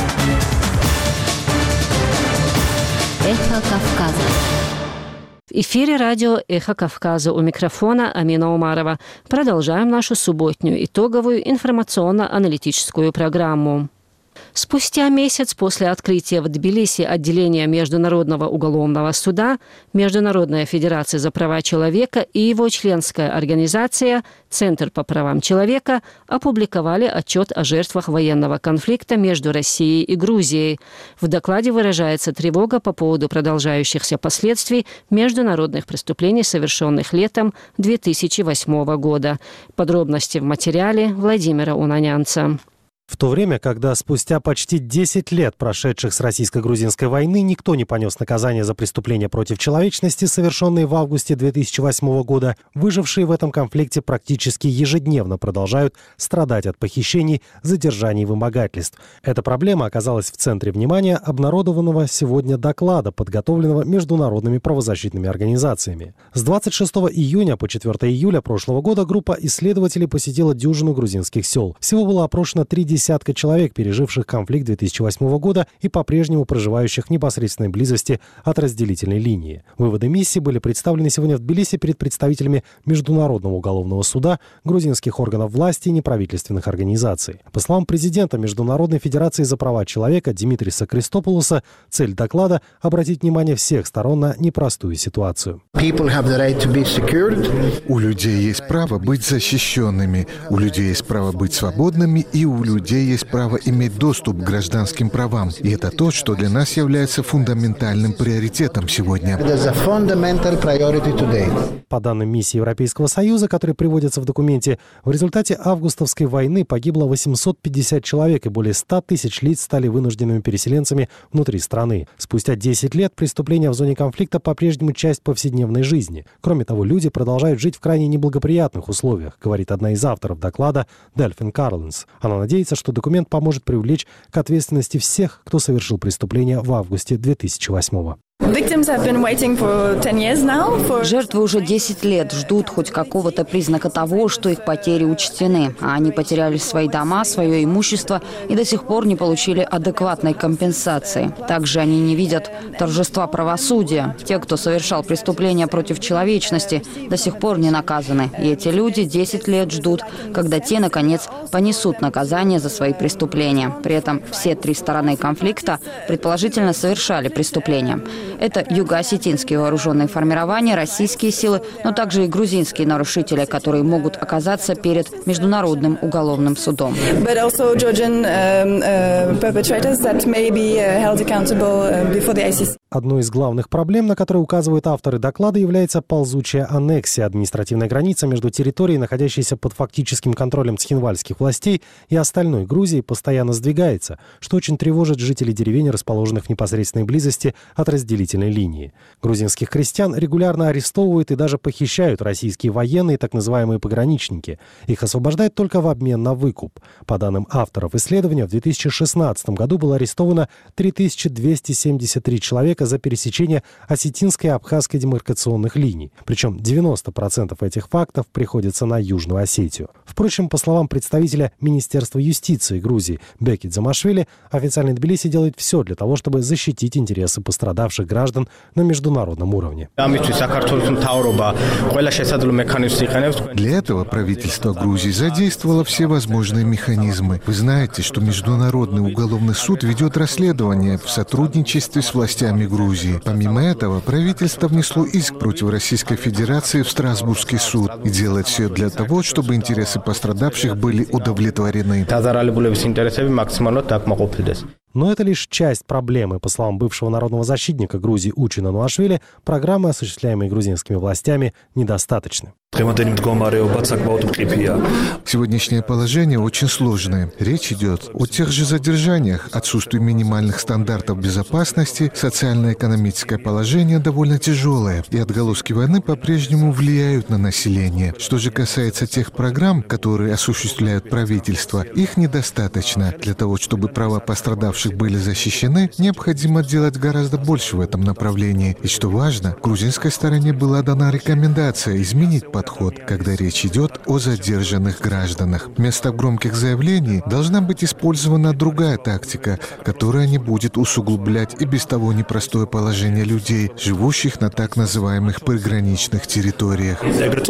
Эхо Кавказа. В эфире радио «Эхо Кавказа», у микрофона Амина Умарова. Продолжаем нашу субботнюю итоговую информационно-аналитическую программу. Спустя месяц после открытия в Тбилиси отделения Международного уголовного суда, Международная федерация за права человека и его членская организация «Центр по правам человека» опубликовали отчет о жертвах военного конфликта между Россией и Грузией. В докладе выражается тревога по поводу продолжающихся последствий международных преступлений, совершенных летом две тысячи восьмого года. Подробности в материале Владимира Унанянца. В то время, когда спустя почти десять лет, прошедших с российско-грузинской войны, никто не понес наказание за преступления против человечности, совершенные в августе две тысячи восьмого года, выжившие в этом конфликте практически ежедневно продолжают страдать от похищений, задержаний и вымогательств. Эта проблема оказалась в центре внимания обнародованного сегодня доклада, подготовленного международными правозащитными организациями. С двадцать шестого июня по четвёртого июля прошлого года группа исследователей посетила дюжину грузинских сел. Всего было опрошено три десятка десятка человек, переживших конфликт две тысячи восьмого года и по-прежнему проживающих в непосредственной близости от разделительной линии. Выводы миссии были представлены сегодня в Тбилиси перед представителями Международного уголовного суда, грузинских органов власти и неправительственных организаций. По словам президента Международной федерации за права человека Димитриса Кристопулоса, цель доклада – обратить внимание всех сторон на непростую ситуацию. У людей есть право быть защищенными, у людей есть право быть свободными, и у людей есть право иметь доступ к гражданским правам. И это то, что для нас является фундаментальным приоритетом сегодня. По данным миссии Европейского Союза, которые приводятся в документе, в результате августовской войны погибло восемьсот пятьдесят человек, и более ста тысяч лиц стали вынужденными переселенцами внутри страны. Спустя десять лет преступления в зоне конфликта по-прежнему часть повседневной жизни. Кроме того, люди продолжают жить в крайне неблагоприятных условиях, говорит одна из авторов доклада Дельфин Карлинс. Она надеется, что документ поможет привлечь к ответственности всех, кто совершил преступление в августе две тысячи восьмого. Жертвы уже десять лет ждут хоть какого-то признака того, что их потери учтены. А они потеряли свои дома, свое имущество и до сих пор не получили адекватной компенсации. Также они не видят торжества правосудия. Те, кто совершал преступления против человечности, до сих пор не наказаны. И эти люди десять лет ждут, когда те, наконец, понесут наказание за свои преступления. При этом все три стороны конфликта предположительно совершали преступления. Это юго-осетинские вооруженные формирования, российские силы, но также и грузинские нарушители, которые могут оказаться перед Международным уголовным судом. Одной из главных проблем, на которые указывают авторы доклада, является ползучая аннексия. Административная граница между территорией, находящейся под фактическим контролем цхинвальских властей, и остальной Грузией постоянно сдвигается, что очень тревожит жителей деревень, расположенных в непосредственной близости от разделительной линии. Грузинских крестьян регулярно арестовывают и даже похищают российские военные, так называемые пограничники. Их освобождают только в обмен на выкуп. По данным авторов исследования, в две тысячи шестнадцатом году было арестовано три тысячи двести семьдесят три человека за пересечение осетинской и абхазской демаркационных линий. Причем девяносто процентов этих фактов приходится на Южную Осетию. Впрочем, по словам представителя Министерства юстиции Грузии Беки Дзамашвили, официальный Тбилиси делает все для того, чтобы защитить интересы пострадавших граждан на международном уровне. Для этого правительство Грузии задействовало все возможные механизмы. Вы знаете, что Международный уголовный суд ведет расследование в сотрудничестве с властями Грузии. Помимо этого, правительство внесло иск против Российской Федерации в Страсбургский суд и делает все для того, чтобы интересы пострадавших были удовлетворены. Но это лишь часть проблемы. По словам бывшего народного защитника Грузии Учина Нуашвили, программы, осуществляемые грузинскими властями, недостаточны. Сегодняшнее положение очень сложное. Речь идет о тех же задержаниях, отсутствии минимальных стандартов безопасности, социально-экономическое положение довольно тяжелое, и отголоски войны по-прежнему влияют на население. Что же касается тех программ, которые осуществляют правительство, их недостаточно. Для того, чтобы права пострадавших были защищены, необходимо делать гораздо больше в этом направлении. И что важно, грузинской стороне была дана рекомендация изменить подход, когда речь идет о задержанных гражданах. Вместо громких заявлений должна быть использована другая тактика, которая не будет усугублять и без того непростое положение людей, живущих на так называемых приграничных территориях.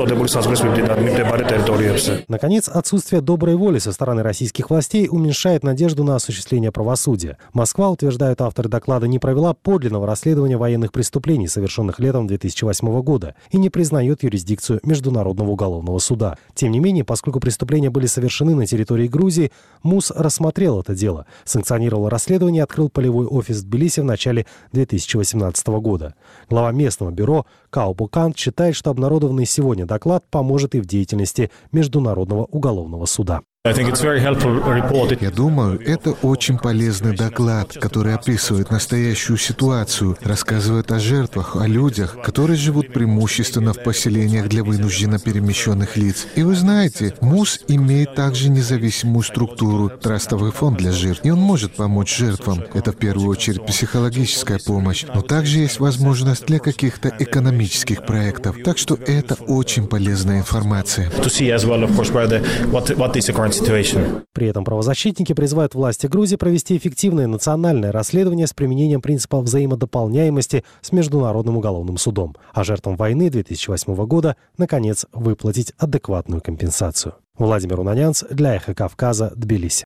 Наконец, отсутствие доброй воли со стороны российских властей уменьшает надежду на осуществление правосудия. Москва, утверждают авторы доклада, не провела подлинного расследования военных преступлений, совершенных летом две тысячи восьмого года, и не признает юрисдикцию Международного уголовного суда. Тем не менее, поскольку преступления были совершены на территории Грузии, МУС рассмотрел это дело, санкционировал расследование и открыл полевой офис в Тбилиси в начале две тысячи восемнадцатого года. Глава местного бюро Као Букант считает, что обнародованный сегодня доклад поможет и в деятельности Международного уголовного суда. Я думаю, это очень полезный доклад, который описывает настоящую ситуацию, рассказывает о жертвах, о людях, которые живут преимущественно в поселениях для вынужденно перемещенных лиц. И вы знаете, МУС имеет также независимую структуру, трастовый фонд для жертв, и он может помочь жертвам. Это в первую очередь психологическая помощь, но также есть возможность для каких-то экономических проектов. Так что это очень полезная информация. При этом правозащитники призывают власти Грузии провести эффективное национальное расследование с применением принципа взаимодополняемости с Международным уголовным судом, а жертвам войны две тысячи восьмого года, наконец, выплатить адекватную компенсацию. Владимир Унанянц для Эхо Кавказа, Тбилиси.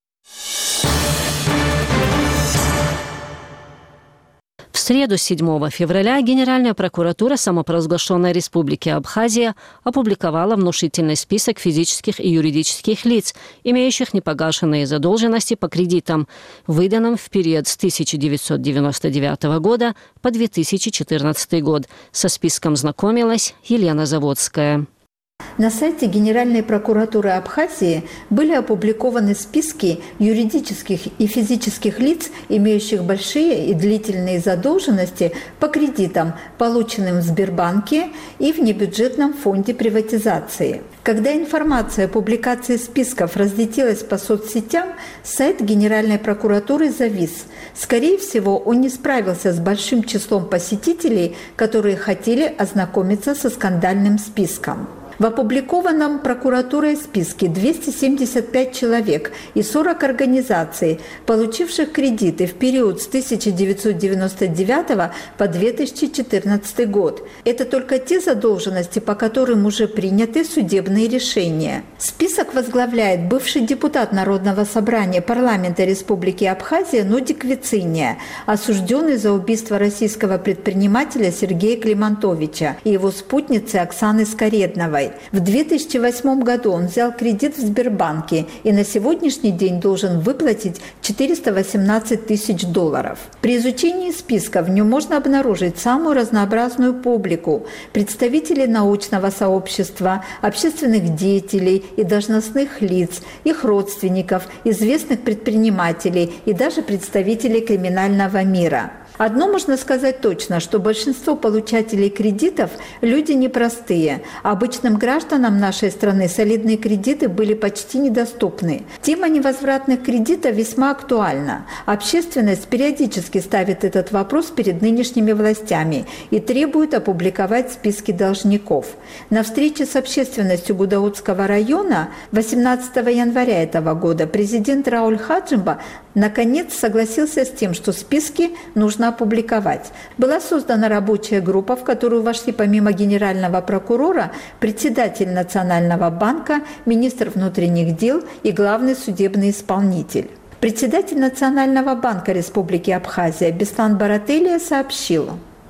В среду, седьмого февраля, Генеральная прокуратура самопровозглашенной Республики Абхазия опубликовала внушительный список физических и юридических лиц, имеющих непогашенные задолженности по кредитам, выданным в период с тысяча девятьсот девяносто девятого года по две тысячи четырнадцатый год. Со списком знакомилась Елена Заводская. На сайте Генеральной прокуратуры Абхазии были опубликованы списки юридических и физических лиц, имеющих большие и длительные задолженности по кредитам, полученным в Сбербанке и в небюджетном фонде приватизации. Когда информация о публикации списков разлетелась по соцсетям, сайт Генеральной прокуратуры завис. Скорее всего, он не справился с большим числом посетителей, которые хотели ознакомиться со скандальным списком. В опубликованном прокуратурой списке двести семьдесят пять человек и сорок организаций, получивших кредиты в период с тысяча девятьсот девяносто девятого по две тысячи четырнадцатый год. Это только те задолженности, по которым уже приняты судебные решения. Список возглавляет бывший депутат Народного собрания парламента Республики Абхазия Нодик Вициния, осужденный за убийство российского предпринимателя Сергея Климантовича и его спутницы Оксаны Скоредновой. В две тысячи восьмом году он взял кредит в Сбербанке и на сегодняшний день должен выплатить четыреста восемнадцать тысяч долларов. При изучении списка в нем можно обнаружить самую разнообразную публику – представителей научного сообщества, общественных деятелей и должностных лиц, их родственников, известных предпринимателей и даже представителей криминального мира. Одно можно сказать точно, что большинство получателей кредитов – люди непростые. Обычным гражданам нашей страны солидные кредиты были почти недоступны. Тема невозвратных кредитов весьма актуальна. Общественность периодически ставит этот вопрос перед нынешними властями и требует опубликовать списки должников. На встрече с общественностью Гудаутского района восемнадцатого января этого года президент Рауль Хаджимба наконец согласился с тем, что списки нужно опубликовать. Была создана рабочая группа, в которую вошли помимо генерального прокурора председатель Национального банка, министр внутренних дел и главный судебный исполнитель. Председатель Национального банка Республики Абхазия Беслан Барателия сообщил.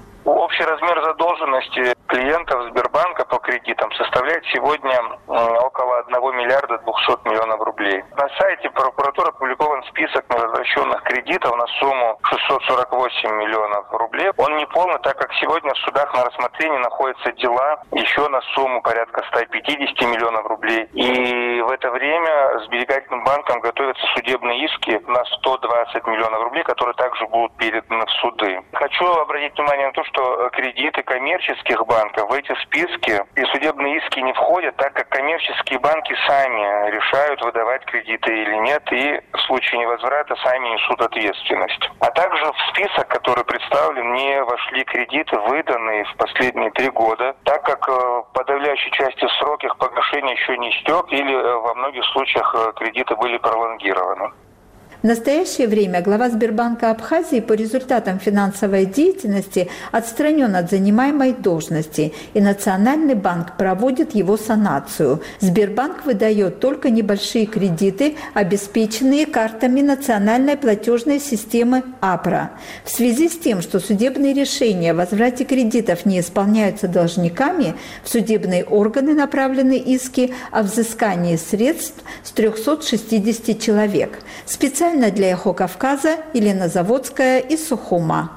Общий размер задолженности клиентов Сбербанка по кредитам составляет сегодня около одного миллиарда двухсот миллионов рублей. На сайте прокуратуры опубликован список невозвращенных кредитов на сумму шестьсот сорок восемь миллионов рублей. Он не полный, так как сегодня в судах на рассмотрении находятся дела еще на сумму порядка ста пятидесяти миллионов рублей. И в это время сберегательным банкам готовятся судебные иски на сто двадцать миллионов рублей, которые также будут переданы в суды. Хочу обратить внимание на то, что кредиты коммерческих банков в эти списки и судебные иски не входят, так как коммерческие банки сами решают, выдавать кредиты или нет, и в случае невозврата сами несут ответственность. А также в список, который представлен, не вошли кредиты, выданные в последние три года, так как в подавляющей части срок их погашения еще не истек или во многих случаях кредиты были пролонгированы. В настоящее время глава Сбербанка Абхазии по результатам финансовой деятельности отстранен от занимаемой должности, и Национальный банк проводит его санацию. Сбербанк выдает только небольшие кредиты, обеспеченные картами национальной платежной системы АПРА. В связи с тем, что судебные решения о возврате кредитов не исполняются должниками, в судебные органы направлены иски о взыскании средств с трёхсот шестидесяти человек. Специально для «Эхо Кавказа» Елена Заводская из Сухума.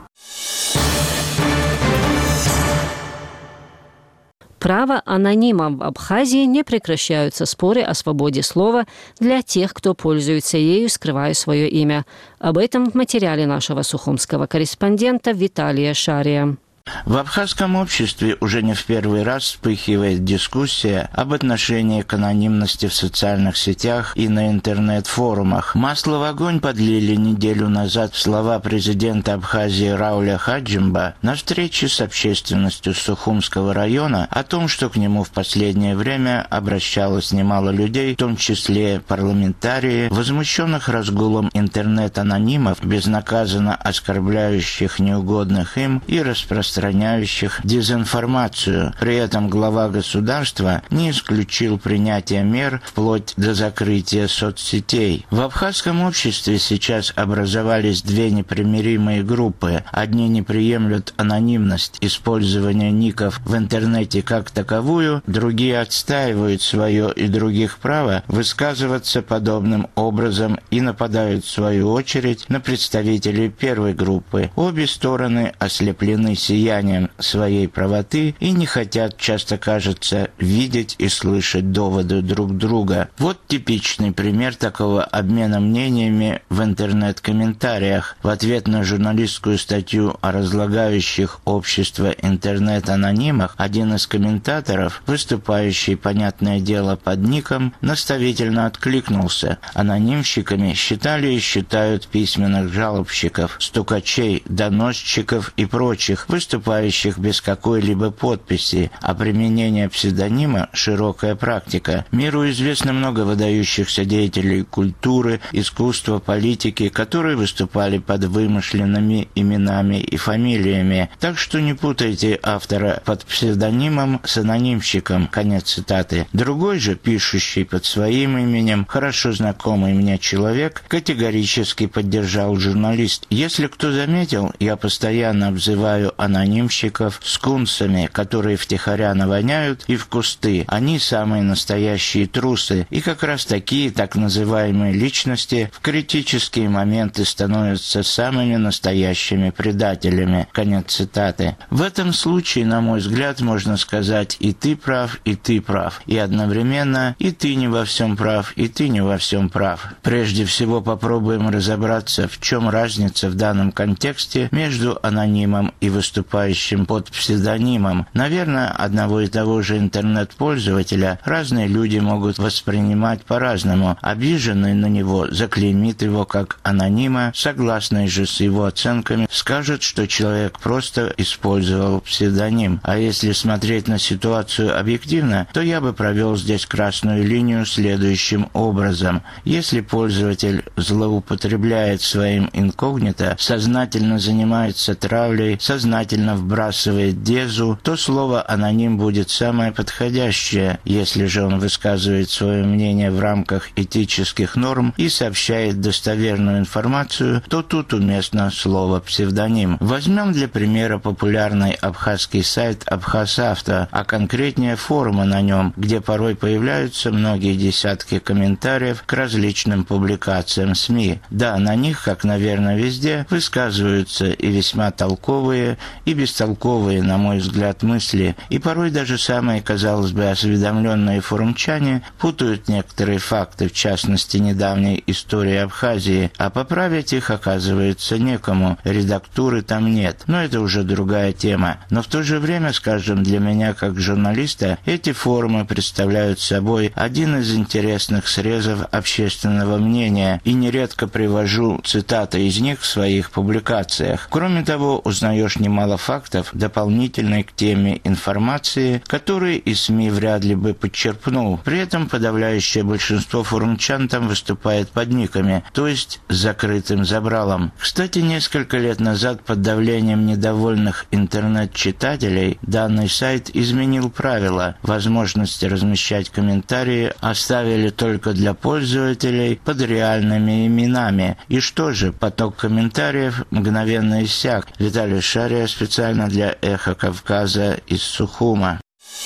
Право анонима в Абхазии не прекращаются споры о свободе слова для тех, кто пользуется ею, скрывая свое имя. Об этом в материале нашего сухумского корреспондента Виталия Шария. В абхазском обществе уже не в первый раз вспыхивает дискуссия об отношении к анонимности в социальных сетях и на интернет-форумах. Масло в огонь подлили неделю назад слова президента Абхазии Рауля Хаджимба на встрече с общественностью Сухумского района о том, что к нему в последнее время обращалось немало людей, в том числе парламентарии, возмущенных разгулом интернет-анонимов, безнаказанно оскорбляющих неугодных им и распространяющих распространяющих дезинформацию. При этом глава государства не исключил принятие мер вплоть до закрытия соцсетей. В абхазском обществе сейчас образовались две непримиримые группы. Одни не приемлют анонимность использования ников в интернете как таковую, другие отстаивают свое и других право высказываться подобным образом и нападают в свою очередь на представителей первой группы. Обе стороны ослеплены сиянием своей правоты и не хотят, часто кажется, видеть и слышать доводы друг друга. Вот типичный пример такого обмена мнениями в интернет-комментариях. В ответ на журналистскую статью о разлагающих общество интернет-анонимах один из комментаторов, выступающий, понятное дело, под ником, наставительно откликнулся. Анонимщиками считали и считают письменных жалобщиков, стукачей, доносчиков и прочих, выступающих без какой-либо подписи, а применение псевдонима – широкая практика. Миру известно много выдающихся деятелей культуры, искусства, политики, которые выступали под вымышленными именами и фамилиями. Так что не путайте автора под псевдонимом с анонимщиком. Конец цитаты. Другой же, пишущий под своим именем, хорошо знакомый мне человек, категорически поддержал журналист. Если кто заметил, я постоянно обзываю анонимщиков скунсами, которые втихаря навоняют и в кусты. Они самые настоящие трусы. И как раз такие так называемые личности в критические моменты становятся самыми настоящими предателями. Конец цитаты. В этом случае, на мой взгляд, можно сказать и ты прав, и ты прав. И одновременно и ты не во всем прав, и ты не во всем прав. Прежде всего попробуем разобраться, в чем разница в данном контексте между анонимом и выступающим под псевдонимом. Наверное, одного и того же интернет-пользователя разные люди могут воспринимать по-разному. Обиженный на него заклеймит его как анонима, согласный же с его оценками скажет, что человек просто использовал псевдоним. А если смотреть на ситуацию объективно, то я бы провел здесь красную линию следующим образом. Если пользователь злоупотребляет своим инкогнито, сознательно занимается травлей, сознательно обязательно вбрасывает дезу, то слово «аноним» будет самое подходящее. Если же он высказывает свое мнение в рамках этических норм и сообщает достоверную информацию, то тут уместно слово «псевдоним». Возьмем для примера популярный абхазский сайт «Абхазавто», а конкретнее форумы на нем, где порой появляются многие десятки комментариев к различным публикациям СМИ. Да, на них, как, наверное, везде, высказываются и весьма толковые, и бестолковые, на мой взгляд, мысли, и порой даже самые, казалось бы, осведомленные форумчане путают некоторые факты, в частности, недавней истории Абхазии, а поправить их, оказывается, некому, редактуры там нет. Но это уже другая тема. Но в то же время, скажем, для меня, как журналиста, эти форумы представляют собой один из интересных срезов общественного мнения, и нередко привожу цитаты из них в своих публикациях. Кроме того, узнаешь немало фактов, дополнительной к теме информации, которые и СМИ вряд ли бы подчерпнул. При этом подавляющее большинство форумчан там выступает под никами, то есть с закрытым забралом. Кстати, несколько лет назад под давлением недовольных интернет-читателей данный сайт изменил правила. Возможности размещать комментарии оставили только для пользователей под реальными именами. И что же, поток комментариев мгновенно иссяк. Виталий Шария специально для «Эхо Кавказа» из Сухума.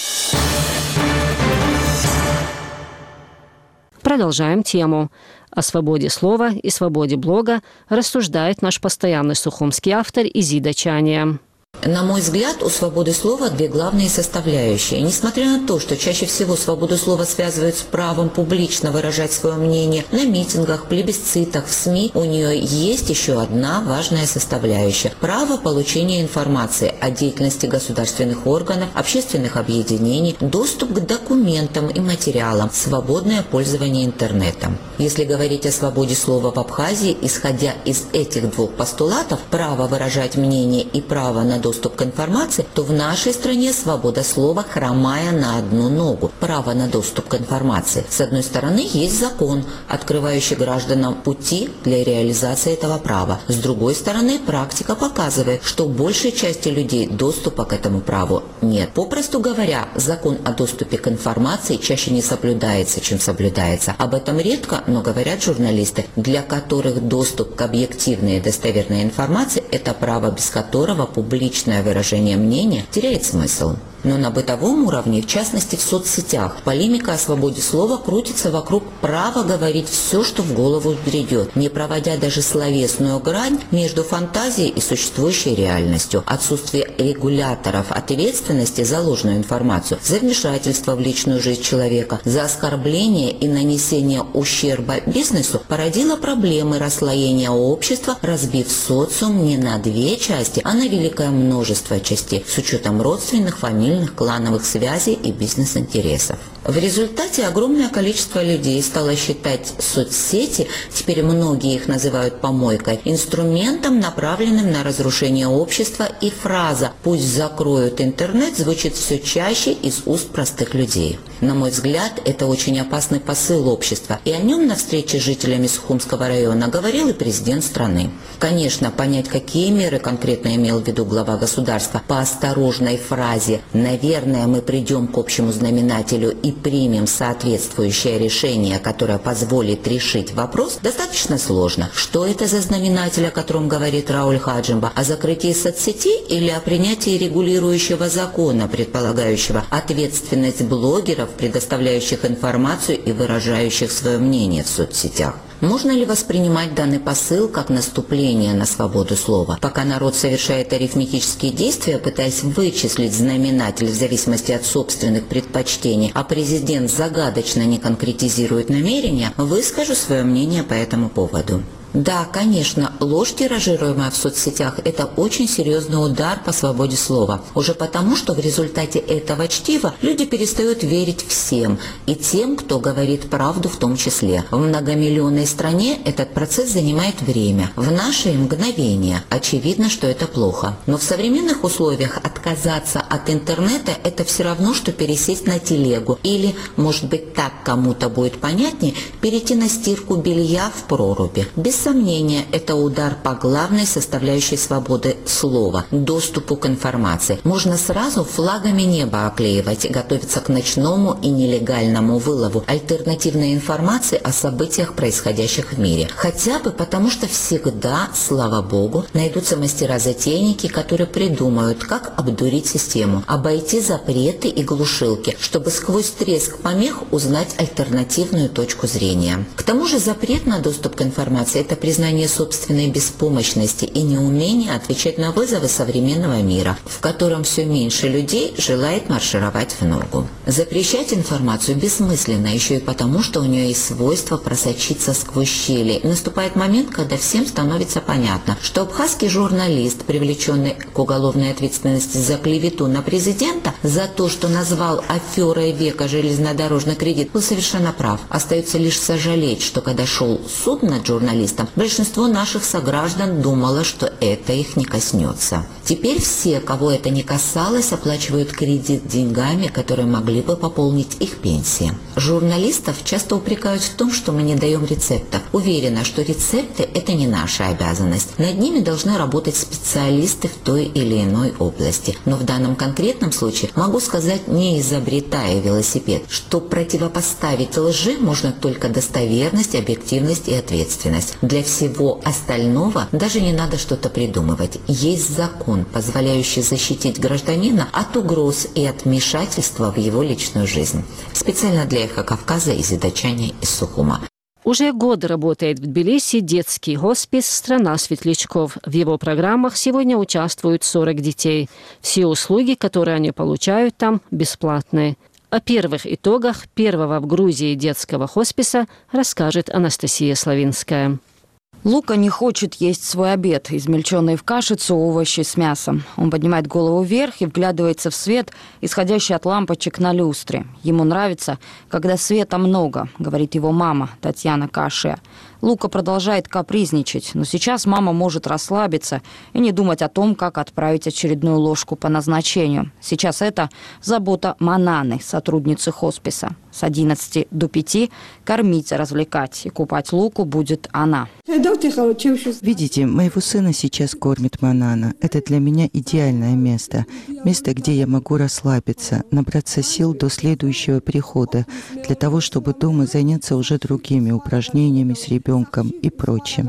Продолжаем тему. О свободе слова и свободе блога рассуждает наш постоянный сухумский автор Изида Чания. На мой взгляд, у свободы слова две главные составляющие. Несмотря на то, что чаще всего свободу слова связывают с правом публично выражать свое мнение на митингах, плебисцитах, в СМИ, у нее есть еще одна важная составляющая – право получения информации о деятельности государственных органов, общественных объединений, доступ к документам и материалам, свободное пользование интернетом. Если говорить о свободе слова в Абхазии, исходя из этих двух постулатов – право выражать мнение и право на доступ к информации, то в нашей стране свобода слова хромая на одну ногу. Право на доступ к информации. С одной стороны, есть закон, открывающий гражданам пути для реализации этого права. С другой стороны, практика показывает, что у большей части людей доступа к этому праву нет. Попросту говоря, закон о доступе к информации чаще не соблюдается, чем соблюдается. Об этом редко, но говорят журналисты, для которых доступ к объективной и достоверной информации – это право, без которого публично Личное выражение мнения теряет смысл. Но на бытовом уровне, в частности в соцсетях, полемика о свободе слова крутится вокруг права говорить все, что в голову бредет, не проводя даже словесную грань между фантазией и существующей реальностью. Отсутствие регуляторов ответственности за ложную информацию, за вмешательство в личную жизнь человека, за оскорбление и нанесение ущерба бизнесу породило проблемы расслоения общества, разбив социум не на две части, а на великое множество частей, с учетом родственных, фамильных, клановых связей и бизнес-интересов. В результате огромное количество людей стало считать соцсети, теперь многие их называют помойкой, инструментом, направленным на разрушение общества, и фраза «пусть закроют интернет» звучит все чаще из уст простых людей. На мой взгляд, это очень опасный посыл общества, и о нем на встрече с жителями Сухумского района говорил и президент страны. Конечно, понять, какие меры конкретно имел в виду глава государства по осторожной фразе «наверное, мы придем к общему знаменателю и примем соответствующее решение, которое позволит решить вопрос», достаточно сложно. Что это за знаменатель, о котором говорит Рауль Хаджимба? О закрытии соцсетей или о принятии регулирующего закона, предполагающего ответственность блогеров, предоставляющих информацию и выражающих свое мнение в соцсетях? Можно ли воспринимать данный посыл как наступление на свободу слова? Пока народ совершает арифметические действия, пытаясь вычислить знаменатель в зависимости от собственных предпочтений, а президент загадочно не конкретизирует намерения, выскажу свое мнение по этому поводу. Да, конечно, ложь, тиражируемая в соцсетях, это очень серьезный удар по свободе слова. Уже потому, что в результате этого чтива люди перестают верить всем, и тем, кто говорит правду в том числе. В многомиллионной стране этот процесс занимает время. В нашей – мгновение. Очевидно, что это плохо. Но в современных условиях отказаться от интернета – это все равно, что пересесть на телегу. Или, может быть, так кому-то будет понятнее, перейти на стирку белья в проруби. Без сомнения, это удар по главной составляющей свободы слова – доступу к информации. Можно сразу флагами неба оклеивать, готовиться к ночному и нелегальному вылову альтернативной информации о событиях, происходящих в мире. Хотя бы потому, что всегда, слава богу, найдутся мастера-затейники, которые придумают, как обдурить систему, обойти запреты и глушилки, чтобы сквозь треск помех узнать альтернативную точку зрения. К тому же запрет на доступ к информации – это признание собственной беспомощности и неумение отвечать на вызовы современного мира, в котором все меньше людей желает маршировать в ногу. Запрещать информацию бессмысленно еще и потому, что у нее есть свойство просочиться сквозь щели. Наступает момент, когда всем становится понятно, что абхазский журналист, привлеченный к уголовной ответственности за клевету на президента, за то, что назвал аферой века железнодорожный кредит, был совершенно прав. Остается лишь сожалеть, что когда шел суд над журналистом, большинство наших сограждан думало, что это их не коснется. Теперь все, кого это не касалось, оплачивают кредит деньгами, которые могли бы пополнить их пенсии. Журналистов часто упрекают в том, что мы не даем рецептов. Уверена, что рецепты – это не наша обязанность. Над ними должны работать специалисты в той или иной области. Но в данном конкретном случае могу сказать, не изобретая велосипед, что противопоставить лжи можно только достоверность, объективность и ответственность. Для всего остального даже не надо что-то придумывать. Есть закон, позволяющий защитить гражданина от угроз и от вмешательства в его личную жизнь. Специально для «Эхо Кавказа» из Идачани из Сухума. Уже год работает в Тбилиси детский хоспис «Страна светлячков». В его программах сегодня участвуют сорок детей. Все услуги, которые они получают там, бесплатные. О первых итогах первого в Грузии детского хосписа расскажет Анастасия Славинская. Лука не хочет есть свой обед, измельченные в кашицу овощи с мясом. Он поднимает голову вверх и вглядывается в свет, исходящий от лампочек на люстре. Ему нравится, когда света много, говорит его мама Татьяна Кашия. Лука продолжает капризничать, но сейчас мама может расслабиться и не думать о том, как отправить очередную ложку по назначению. Сейчас это забота Мананы, сотрудницы хосписа. С одиннадцати до пяти кормить, развлекать и купать Луку будет она. Видите, моего сына сейчас кормит Манана. Это для меня идеальное место. Место, где я могу расслабиться, набраться сил до следующего прихода, для того, чтобы дома заняться уже другими упражнениями с ребенком и прочим.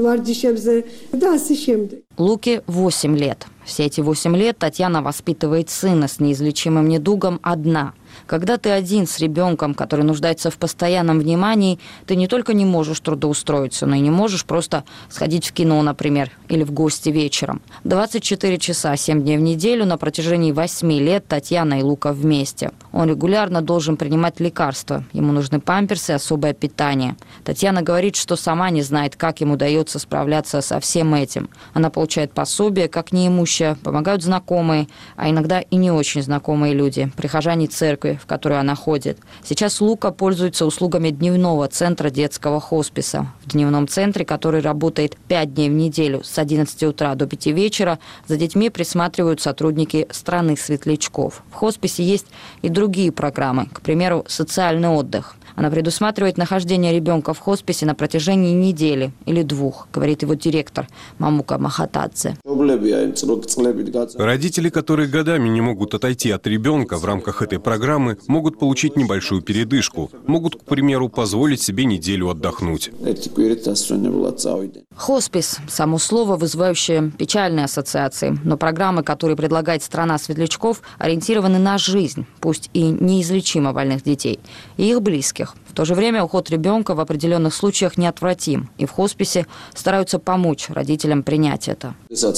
Луке восемь лет. Все эти восемь лет Татьяна воспитывает сына с неизлечимым недугом одна. Когда ты один с ребенком, который нуждается в постоянном внимании, ты не только не можешь трудоустроиться, но и не можешь просто сходить в кино, например, или в гости вечером. двадцать четыре часа, семь дней в неделю на протяжении восьми лет Татьяна и Лука вместе. Он регулярно должен принимать лекарства. Ему нужны памперсы и особое питание. Татьяна говорит, что сама не знает, как ему удается справляться со всем этим. Она получает пособие, как неимущая, помогают знакомые, а иногда и не очень знакомые люди, прихожане церкви, в которую она ходит. Сейчас Лука пользуется услугами дневного центра детского хосписа. В дневном центре, который работает пять дней в неделю с одиннадцати утра до пяти вечера, за детьми присматривают сотрудники «Страны светлячков». В хосписе есть и другие программы, к примеру, социальный отдых. Она предусматривает нахождение ребенка в хосписе на протяжении недели или двух, говорит его директор Мамука Махатадзе. Родители, которые годами не могут отойти от ребенка в рамках этой программы, могут получить небольшую передышку, могут, к примеру, позволить себе неделю отдохнуть. Хоспис – само слово, вызывающее печальные ассоциации, но программы, которые предлагает «Страна светлячков», ориентированы на жизнь, пусть и неизлечимо больных детей, и их близких. В то же время уход ребенка в определенных случаях неотвратим, и в хосписе стараются помочь родителям принять это.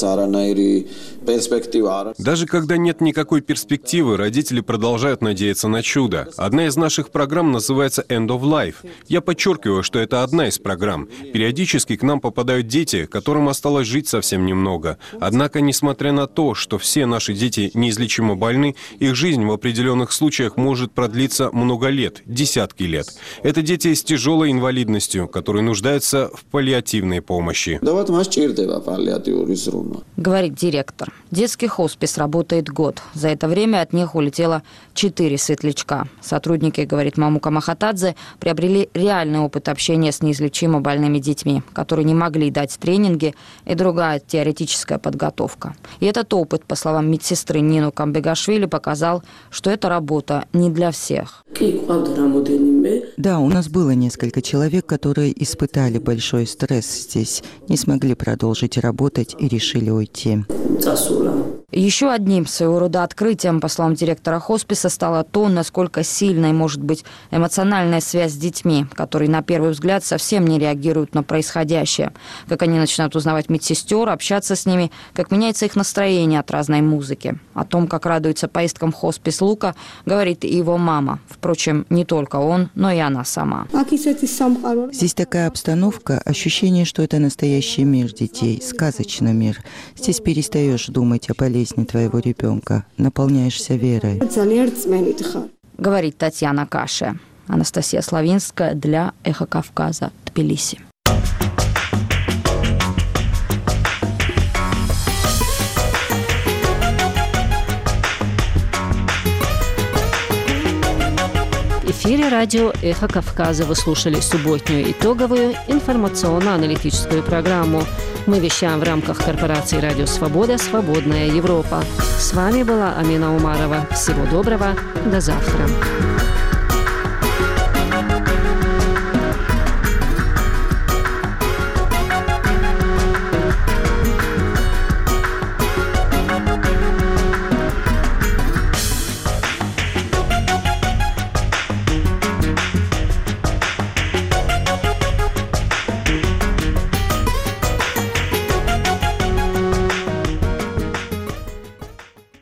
Даже когда нет никакой перспективы, родители продолжают надеяться на чудо. Одна из наших программ называется «End of Life». Я подчеркиваю, что это одна из программ. Периодически к нам попадают дети, которым осталось жить совсем немного. Однако, несмотря на то, что все наши дети неизлечимо больны, их жизнь в определенных случаях может продлиться много лет, десятки лет. Это дети с тяжелой инвалидностью, которые нуждаются в паллиативной помощи. Говорит директор. Детский хоспис работает год. За это время от них улетело четыре четыре светлячка. Сотрудники, говорит Мамука Махатадзе, приобрели реальный опыт общения с неизлечимо больными детьми, которые не могли дать тренинги и другая теоретическая подготовка. И этот опыт, по словам медсестры Нину Камбегашвили, показал, что эта работа не для всех. Да, у нас было несколько человек, которые испытали большой стресс здесь, не смогли продолжить работать и решили уйти. Еще одним своего рода открытием, по словам директора хосписа, стало то, насколько сильной может быть эмоциональная связь с детьми, которые на первый взгляд совсем не реагируют на происходящее. Как они начинают узнавать медсестер, общаться с ними, как меняется их настроение от разной музыки. О том, как радуется поездкам в хоспис Лука, говорит и его мама. Впрочем, не только он, но и она сама. Здесь такая обстановка, ощущение, что это настоящий мир детей, сказочный мир. Здесь перестаешь думать о болезни твоего ребенка, наполняешься верой. Говорит Татьяна Каше. Анастасия Славинская для «Эхо Кавказа», Тбилиси. В эфире радио «Эхо Кавказа» вы слушали субботнюю итоговую информационно-аналитическую программу. Мы вещаем в рамках корпорации «Радио Свобода. Свободная Европа». С вами была Амина Умарова. Всего доброго. До завтра.